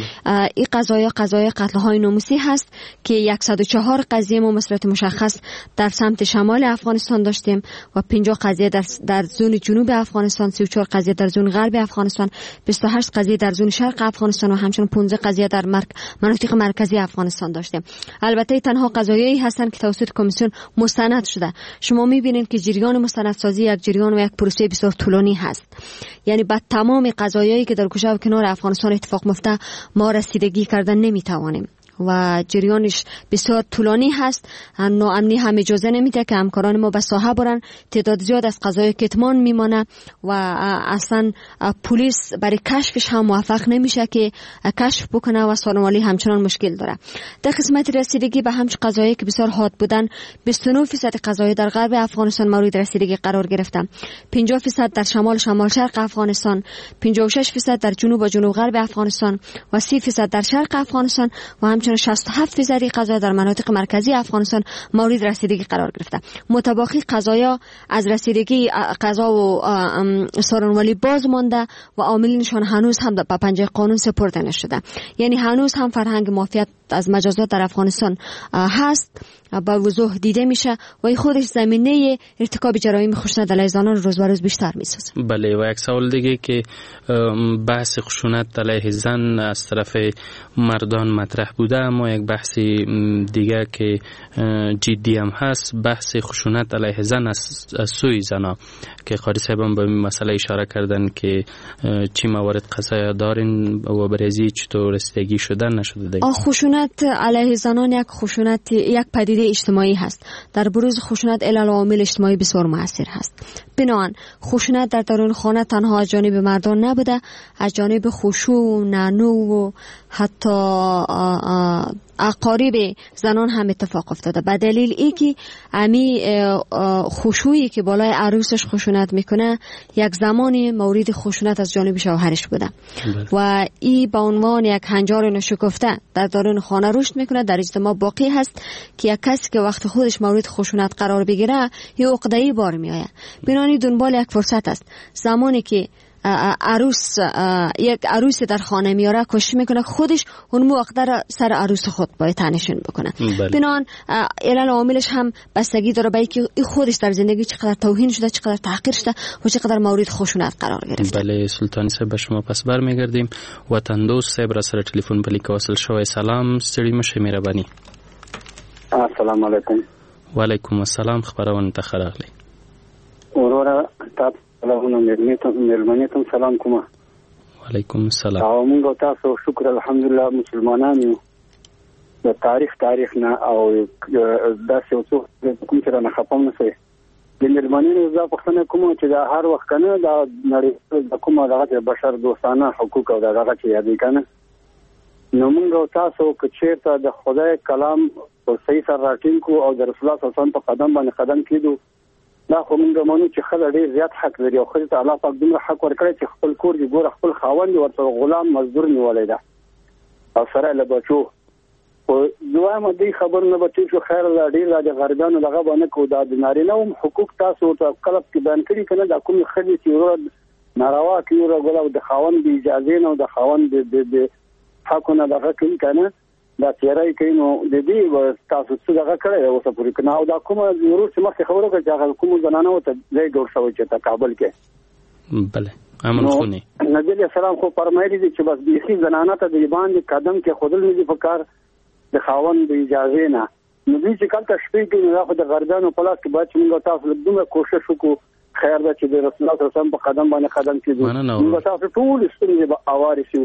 این قضایا قضایا قتل های ناموسی هست که صد و چهار قضیه ما مصرت مشخص در سمت شمال افغانستان داشتیم و پنجاه قضیه در در زون جنوب افغانستان، سی و چهار قضیه در زون غرب افغانستان، بیست و هشت قضیه در زون شرق افغانستان و همچنین پانزده قضیه در مرک... مناطق مرکزی افغانستان داشتیم. البته تنها قضایایی هستند که توسط کمیسیون مستند شده. شما میبینید که جریان مستندسازی یک جریان و یک پروسه بسیار طولانی هست. یعنی با تمام قضایایی که در گوشه و کنار افغانستان اتفاق میفته ما رسیدگی کردن نمیتوانیم و جریانش بسیار طولانی هست. ناامنی هم اجازه نمیده که همکاران ما به ساحه برن، تعداد زیاد از قضایا کتمان میمانه و اصلا پلیس برای کشفش هم موفق نمیشه که کشف بکنه و سارنوالی همچنان مشکل داره. در قسمت رسیدگی به همچون قضایی که بسیار حاد بودن، بیست و نه درصد قضایا در غرب افغانستان مورد رسیدگی قرار گرفتن، پنجاه درصد در شمال شمال شرق افغانستان، پنجاه و شش درصد در جنوب و جنوب غرب افغانستان و سی درصد در شرق افغانستان و همچنین شصت و هفت درصد قضایا در مناطق مرکزی افغانستان مورد رسیدگی قرار گرفته. متباقی قضایا از رسیدگی قضا و سارنوالی باز مانده و عاملینشان هنوز هم به پنجه قانون سپرده نشده. یعنی هنوز هم فرهنگ معافیت از مجازات در افغانستان هست، با وضوح دیده میشه و این خودش زمینه ارتکاب جرایم خشونت علیه زنان روز به روز بیشتر میسازه. بله، و یک سوال دیگه که بحث خشونت علیه زن از طرف مردان مطرح بوده، اما یک بحث دیگه که جدی هم هست بحث خشونت علیه زن از, از سوی زنا که قاری صاحب هم به این مسئله اشاره کردن که چی موارد قضایا دارین و برزی چطور رسیدگی شدن نشده دیگه. خشونت علیه زنان یک خشونت یک پدیده اجتماعی هست. در بروز خشونت علل و عوامل اجتماعی بسیار مؤثر هست. بنابراین خشونت در درون خانه تنها از جانب مردان نبوده، از جانب خشوع و نانو و حتی اقارب زنان هم اتفاق افتاده، به دلیل ای که امی خشوعی که بالای عروسش خشونت میکنه یک زمانی مورد خشونت از جانب شوهرش بوده و ای به عنوان یک هنجار ناشکفته در درون خانه رشد میکنه، در اجتماع باقی هست که یک کسی که وقت خودش مورد خشونت قرار بگیره یه عقده‌ای بار میآید. بنابراین دنبال یک فرصت است. زمانی که عروس یک عروس در خانه میاره کوشش میکنه خودش اون موقع را سر عروس خود باید تنشین بکنه. بنان علل عاملش هم بستگی داره به اینکه خودش در زندگی چقدر توهین شده، چقدر تحقیر شده و چقدر مورد خشونت قرار گرفته. بله سلطانی صاحب به شما پس برمیگردیم. وطن دوست صاحب را سر تلفن بلی که وصل شوی. سلام ستړي مشه مهرباني. السلام علیکم. و علیکم السلام. خبرونه ته خراغلی. اورورا تاسو سلامونه مېلمنې ته سلام کوم. وعلیکم السلام. او موږ تاسو شکر الحمدلله مسلمانان یو. د تاریخ تاریخ نه او داسې اوسو کوم چې نه خپم نه سي. د مېلمنې زه پښتنه کوم چې دا هر وخت کنه دا نړۍ د کومه دغه بشر دوستانه حقوق او دغه چې یادې کنه. نو موږ تاسو که چیرته د خدای کلام په صحیح سره راټینګ کو او د رسول الله صلی الله علیه وسلم په قدم باندې قدم کېدو دا خو موږ مونږ چې خلک ډېر زیات حق لري او خو ته الله پاک دومره حق ورکړي چې خپل کور دی ګور خپل خاوند ورته غلام مزدور نیولای دا او سره له بچو او دوامه دې خبر نه بچي شو خیر الله ډېر د غربانو دغه باندې کو دا د نارینه حقوق تاسو ته کلب کې بیان کړی کنه دا کوم خدي چې ورو ناروا کې ورو غلا د خاوند اجازه نه او د خاوند د حقونه دغه کوي کنه دا تیرای کینو د دې تاسو څه دغه کړی او څه پوری کنه او دا کومه ضرورت چې مخکې خبرو کوي چې کوم زنانه ته ځای جوړ شوی چې په کابل کې. بله امن خونی نبی اسلام خو فرمایلی دي چې بس بیخي زنانه ته د باندې قدم کې خودل نه دي په کار د خاوند د اجازه نه. نو دې چې کله شپې کې نه خو د غربانو په لاس کې باید موږ تاسو دومره کوشش وکړو خیر دا چې د رسول الله صلی الله علیه وسلم په قدم باندې قدم کېږي. موږ تاسو ټول ستونزې به اوارې شو.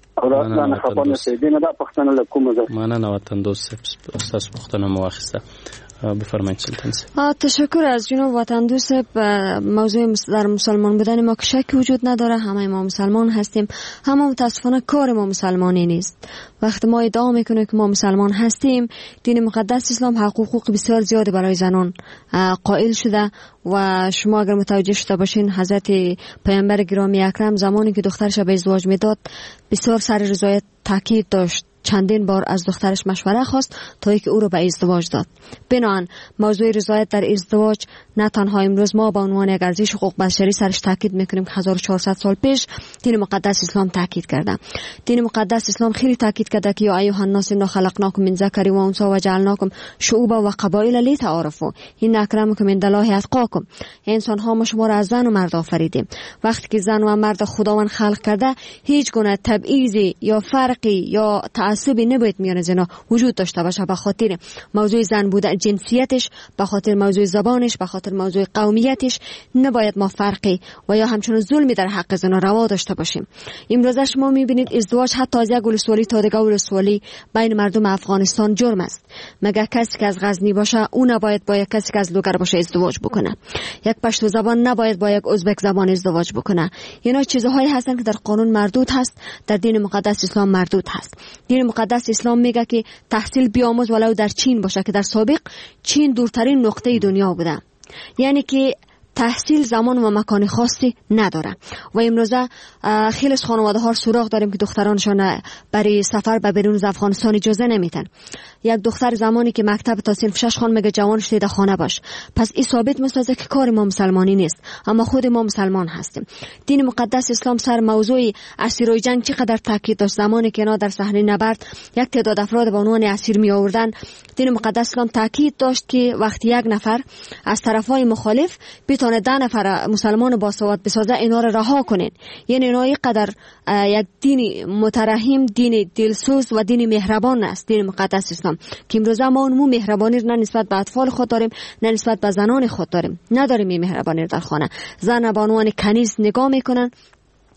مننه خپل سیدینه دا پښتنه لکومه ده. مننه وطن دوست استاد پښتنه مواخصه. بفرمایید سلطان صاحب. تشکر از جناب وطن دوست. موضوع در مسلمان بودن ما که شکی وجود نداره، همه ما مسلمان هستیم، همه متاسفانه کار ما مسلمانی نیست. وقتی ما ادعا میکنیم که ما مسلمان هستیم، دین مقدس اسلام حقوق بسیار زیاد برای زنان قائل شده و شما اگر متوجه شده باشین حضرت پیامبر گرامی اکرم زمانی که دخترش به ازدواج میداد بسیار سر رضایت تاکید داشت، چندین بار از دخترش مشوره خواست تا اینکه او را به ازدواج داد. بنابراین موضوع رضایت در ازدواج نه تنها امروز ما به عنوان یک ارزش حقوق بشری سرش تاکید میکنیم که هزار و چهارصد سال پیش دین مقدس اسلام تاکید کرده. دین مقدس اسلام خیلی تاکید کرده که یا ایها الناس انا خلقناکم من ذکر و انثی و جعلناکم شعوبا و قبایل لتعارفوا ان اکرمکم عند الله اتقاکم. انسان ها ما شما را از زن و مرد آفریدیم. وقتی که زن و مرد خداوند خلق کرده هیچ گونه تبعیضی یا فرقی یا تعصبی نباید میان زنا وجود داشته باشه به خاطر موضوع زن بودن جنسیتش، به خاطر موضوع زبانش، به خاطر موضوع قومیتش نباید ما فرقی و یا همچنان ظلمی در حق زنا روا داشته باشیم. امروز شما میبینید ازدواج حتی از یک ولسوالی تا دیگر ولسوالی بین مردم افغانستان جرم است. مگر کسی که از غزنی باشه اون نباید با یک کسی که از لوگر باشه ازدواج بکنه. یک پشتو زبان نباید با یک ازبک زبان ازدواج بکنه. اینا چیزهایی هستن که در قانون مردود هست، در دین مقدس اسلام مردود هست. دین مقدس اسلام میگه که تحصیل بیاموز ولو در چین باشه که در سابق چین دورترین نقطه دنیا بوده. یعنی که تحصیل زمان و مکان خاصی نداره و امروزه خیلی از خانواده ها سراغ داریم که دخترانشان برای سفر به بیرون از افغانستان اجازه نمیتن. یک دختر زمانی که مکتب تا صنف شش خوان میگه جوانش دیده خانه باش. پس این ثابت میسازه که کار ما مسلمانی نیست، اما خود ما مسلمان هستیم. دین مقدس اسلام سر موضوع اسیرای جنگ چقدر تاکید داشت. زمانی که اینا در صحنه نبرد یک تعداد افراد به عنوان اسیر می آوردن، دین مقدس اسلام تاکید داشت که وقتی یک نفر از طرفای مخالف بتونه ده نفر مسلمان باسواد بسازه اینا رو رها کنین. یعنی اینا اینقدر یک دین مترحم، دین دلسوز و دین مهربان است دین مقدس اسلام که امروزه ما اون مهربانی نه نسبت به اطفال خود داریم نه نسبت به زنان خود داریم. نداریم این مهربانی در خانه. زن به عنوان کنیز نگاه میکنن.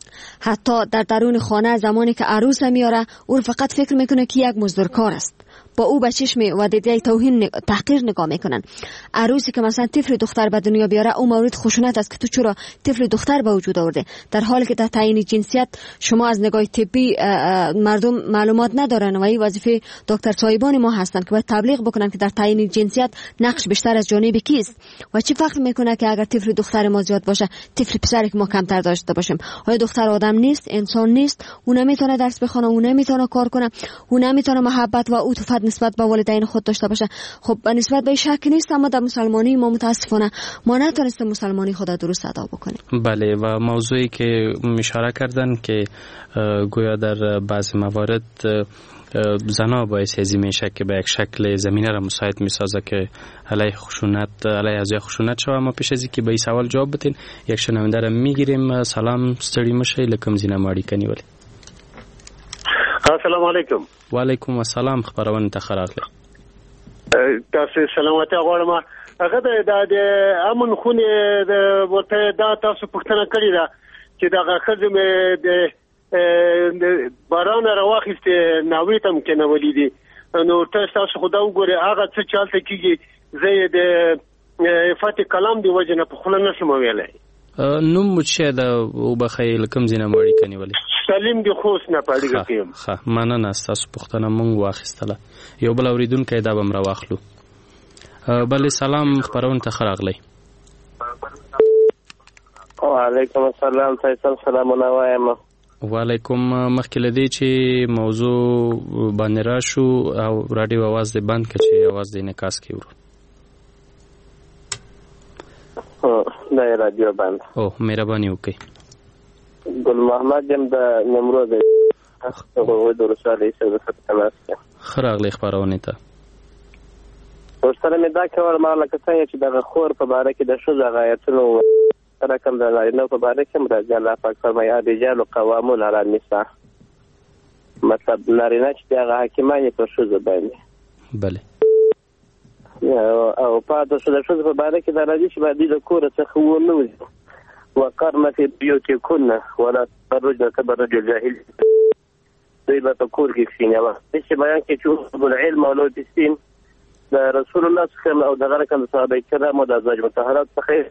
حتی در درون خانه زمانی که عروس میاره اون فقط فکر میکنه که یک مزدورکار است. با او به چشم و دیده توهین تحقیر نگاه میکنن. عروسی که مثلا طفل دختر به دنیا بیاره اون مورد خشونت است که تو چرا طفل دختر به وجود آورده، در حالی که در تعیین جنسیت شما از نگاه طبی مردم معلومات ندارن و این وظیفه دکتر صاحبان ما هستن که باید تبلیغ بکنن که در تعیین جنسیت نقش بیشتر از جانب کیست و چی فرق میکنه که اگر طفل دختر ما زیاد باشه طفل پسر که ما کمتر داشته باشیم. آیا دختر آدم نیست، انسان نیست؟ اون نمیتونه درس بخونه، اون نمیتونه کار کنه، اون نمیتونه محبت و عطوفت نسبت به والدین خود داشته باشه؟ خب نسبت به شک نیست، اما در مسلمانی ما متاسفانه ما نتونستیم مسلمانی خود درست ادا بکنیم. بله، و موضوعی که اشاره کردن که گویا در بعض موارد زنا باعث هزی میشه که به یک شکل زمینه را مساعد میسازه که علیه خشونت علیه ازای خشونت شوه. ما پیش از اینکه به این سوال جواب بدین یک شنونده را میگیریم. سلام، ستړي مشه، لکم زینه ماړی کنی ولی. السلام علیکم. و علیکم السلام. خبرونه ته خراغله. تاسو سلامتی غواړم. هغه د امن خونه د ورته دا تاسو پوښتنه کړې ده چې دا خزم د باران راوخسته ناوی تم کنه ولیدي نو تاسو خدا وګوره هغه څه چالت کیږي زه د فاتح کلام دی وجنه په خله نشم ویلای. نو مچه دا وبخې لکم زینه مړی کني ولی سلیم دی خوښ نه پړګه کیم. ښه مننه، تاسو پوښتنه مونږ واخیستله. یو بل اوریدونکو دا بم را واخلو. بله سلام، خبرونه ته خراغلی. وعلیکم السلام. فیصل سلامونه وایم. وعلیکم. مخکې لدی چې موضوع باندې راشو او رادیو आवाज دې بند کړ چې आवाज دې انعکاس کیورو. او دا رادیو بند. او مهرباني وکړئ. ګل محمد جام د نمرود هغه د رسالې سره تماس کړ. خراغلی خبرونه ته. ورسره مې دا کول ما لکه څنګه چې د خور په باره کې د شوزه غایتونو رقم د نارینه په باره کې مرجع الله پاک فرمایي رجال قوامون علی النساء، مطلب نارینه چې هغه حاکمان په شوزه باندې. بله. او په د شوزه په باره کې د راځي چې باندې د کور څخه ونه وي وقرن فی بیوتکن ولا تبرجن تبرج الجاهل. دوی به په کور کې کښیني او چې بیان کې چې العلم او الدین د رسول الله صلی الله علیه وسلم او دغه رقم صحابه کرام د ازواج مطهرات څخه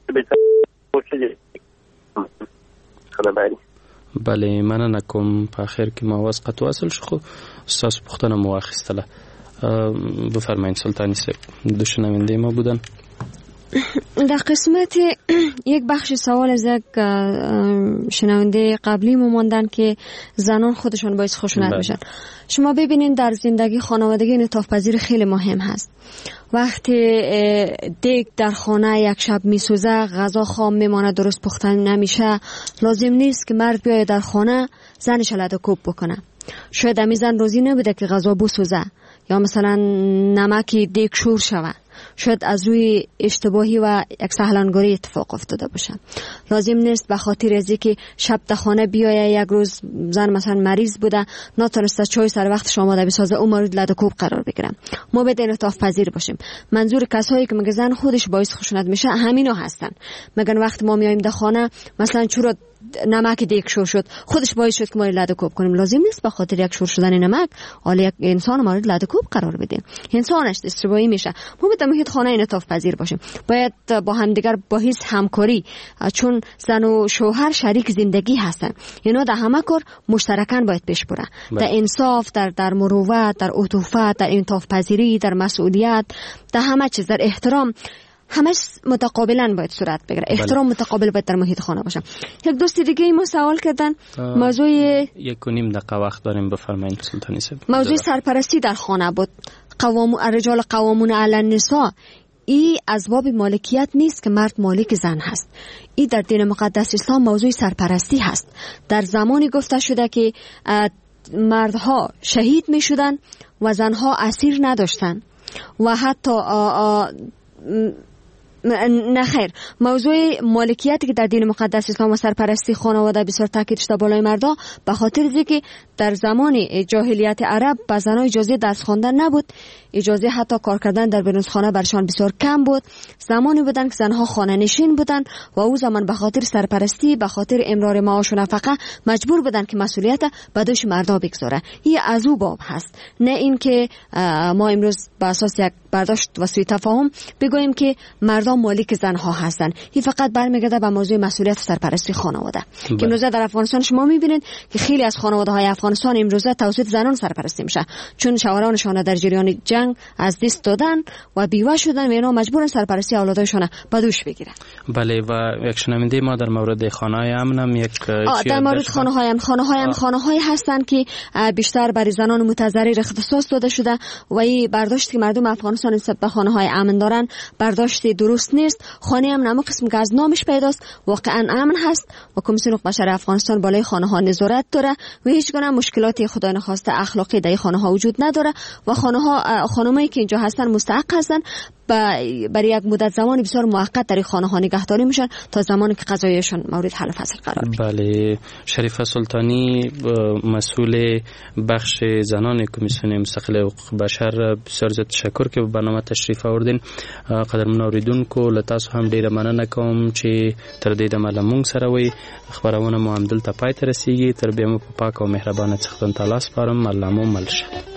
بله مننه کوم. په اخر کې ما واس قط واصل شو خو تاسو پوښتنه مو واخیستله. بفرمایید سلطانی صاحب، دو شنونده ما بودن. در قسمت یک بخش سوال از یک شنونده قبلی ما ماندن که زنان خودشان باعث خشونت میشن. شما ببینید در زندگی خانوادگی انعطاف پذیر خیلی مهم هست. وقتی دیگ در خانه یک شب میسوزه، غذا خام میمانه، درست پخته نمیشه، لازم نیست که مرد بیاید در خانه زنش لده کوب بکنه. شاید امی زن روزی نبوده که غذا بسوزه یا مثلا نمکی دیگ شور شود. شاید از روی اشتباهی و یک سهلانگاری اتفاق افتاده باشه. لازم نیست به خاطر از اینکه شب تا خانه بیایه یک روز زن مثلا مریض بوده نتونسته چای سر وقتش آماده بسازه اون مورد لده کوب قرار بگیره. ما باید انعطاف پذیر باشیم. منظور کسایی که میگه زن خودش باعث خشونت میشه همینا هستن. میگن وقت ما میایم در خانه مثلا چرا نمک دیگ شور شد خودش باعث شد که ما لده کوب کنیم. لازم نیست به خاطر یک شور شدن نمک حالا یک انسان مورد لده کوب قرار بدیم. انسانش اشتباهی میشه. ما باید محیط خانه انعطاف پذیر باشیم. باید با همدیگر با حس همکاری، چون زن و شوهر شریک زندگی هستن، اینا در همه کار مشترکاً باید پیش بره. در انصاف، در در مروت، در عطوفت، در انعطاف پذیری، در مسئولیت، در همه چیز، در احترام، همش متقابلا باید صورت بگیره. احترام متقابل باید در محیط خانه باشه. یک دوست دیگه ما سوال کردن موضوع یک و نیم دقیقه وقت داریم، بفرمایید سلطانی صاحب. موضوع سرپرستی در خانه بود. قوام الرجال قوامون علی النساء، ای از باب مالکیت نیست که مرد مالک زن هست. ای در دین مقدس اسلام موضوع سرپرستی هست. در زمانی گفته شده که مردها شهید می شدن و زنها اسیر نداشتن و حتی آ آ نه خیر، موضوع مالکیتی که در دین مقدس اسلام و سرپرستی خانواده بسیار تاکید شده بالای مردا، به خاطر اینکه در زمان جاهلیت عرب به زنان اجازه درس خواندن نبود، اجازه حتی کار کردن در برنزخانه برشان بسیار کم بود. زمانی بودن که زنها خانه نشین بودن و او زمان به خاطر سرپرستی، به خاطر امرار معاش و نفقه مجبور بودن که مسئولیت به دوش مردا بگذاره. این از او باب هست، نه اینکه ما امروز به اساس یک برداشت و سوء تفاهم بگوییم که مردا مالک زنها هستن. این فقط برمیگرده به موضوع مسئولیت و سرپرستی خانواده که امروزه در افغانستان شما میبینید که خیلی از خانواده های افغانستان امروزه توسط زنان سرپرستی میشه، چون شوهرانشان در جریان جنگ از دست دادن و بیوه شدن و اینا مجبورن سرپرستی اولادشان به دوش بگیرن. بله، و یک شنونده ما در مورد خانه‌های امن هم یک در مورد خانه‌های امن خانه‌های امن خانه‌هایی هستند که بیشتر برای زنان متضرر اختصاص داده شده و این برداشتی که مردم افغانستان نسبت به خانه‌های امن دارن برداشت درست نیست. خانه امن هم قسم که از نامش پیداست واقعا امن هست و کمیسیون حقوق بشر افغانستان بالای خانه‌ها نظارت داره و هیچ گونه مشکلاتی خدای نخواسته اخلاقی در خانه‌ها وجود نداره و خانه‌ها خانمایی که اینجا هستن مستحق هستن برای یک مدت زمان بسیار موقت در خانه‌ها نگهداری میشن تا زمانی که قضاییشون مورد حل و فصل قرار بگیره. بله، شریفه سلطانی مسئول بخش زنان کمیسیون مستقل حقوق بشر، بسیار زیات تشکر که به برنامه تشریف آوردین. قدرمن اوریدونکو له تاسو هم ډیره مننه کوم چې تر دې دمه له موږ سره وئ. خبرونه مو هم دلته پای ته رسیږي. تر بیا مو په پاک او مهربانه څښتن تعالی سپارم. الله مو مل شه.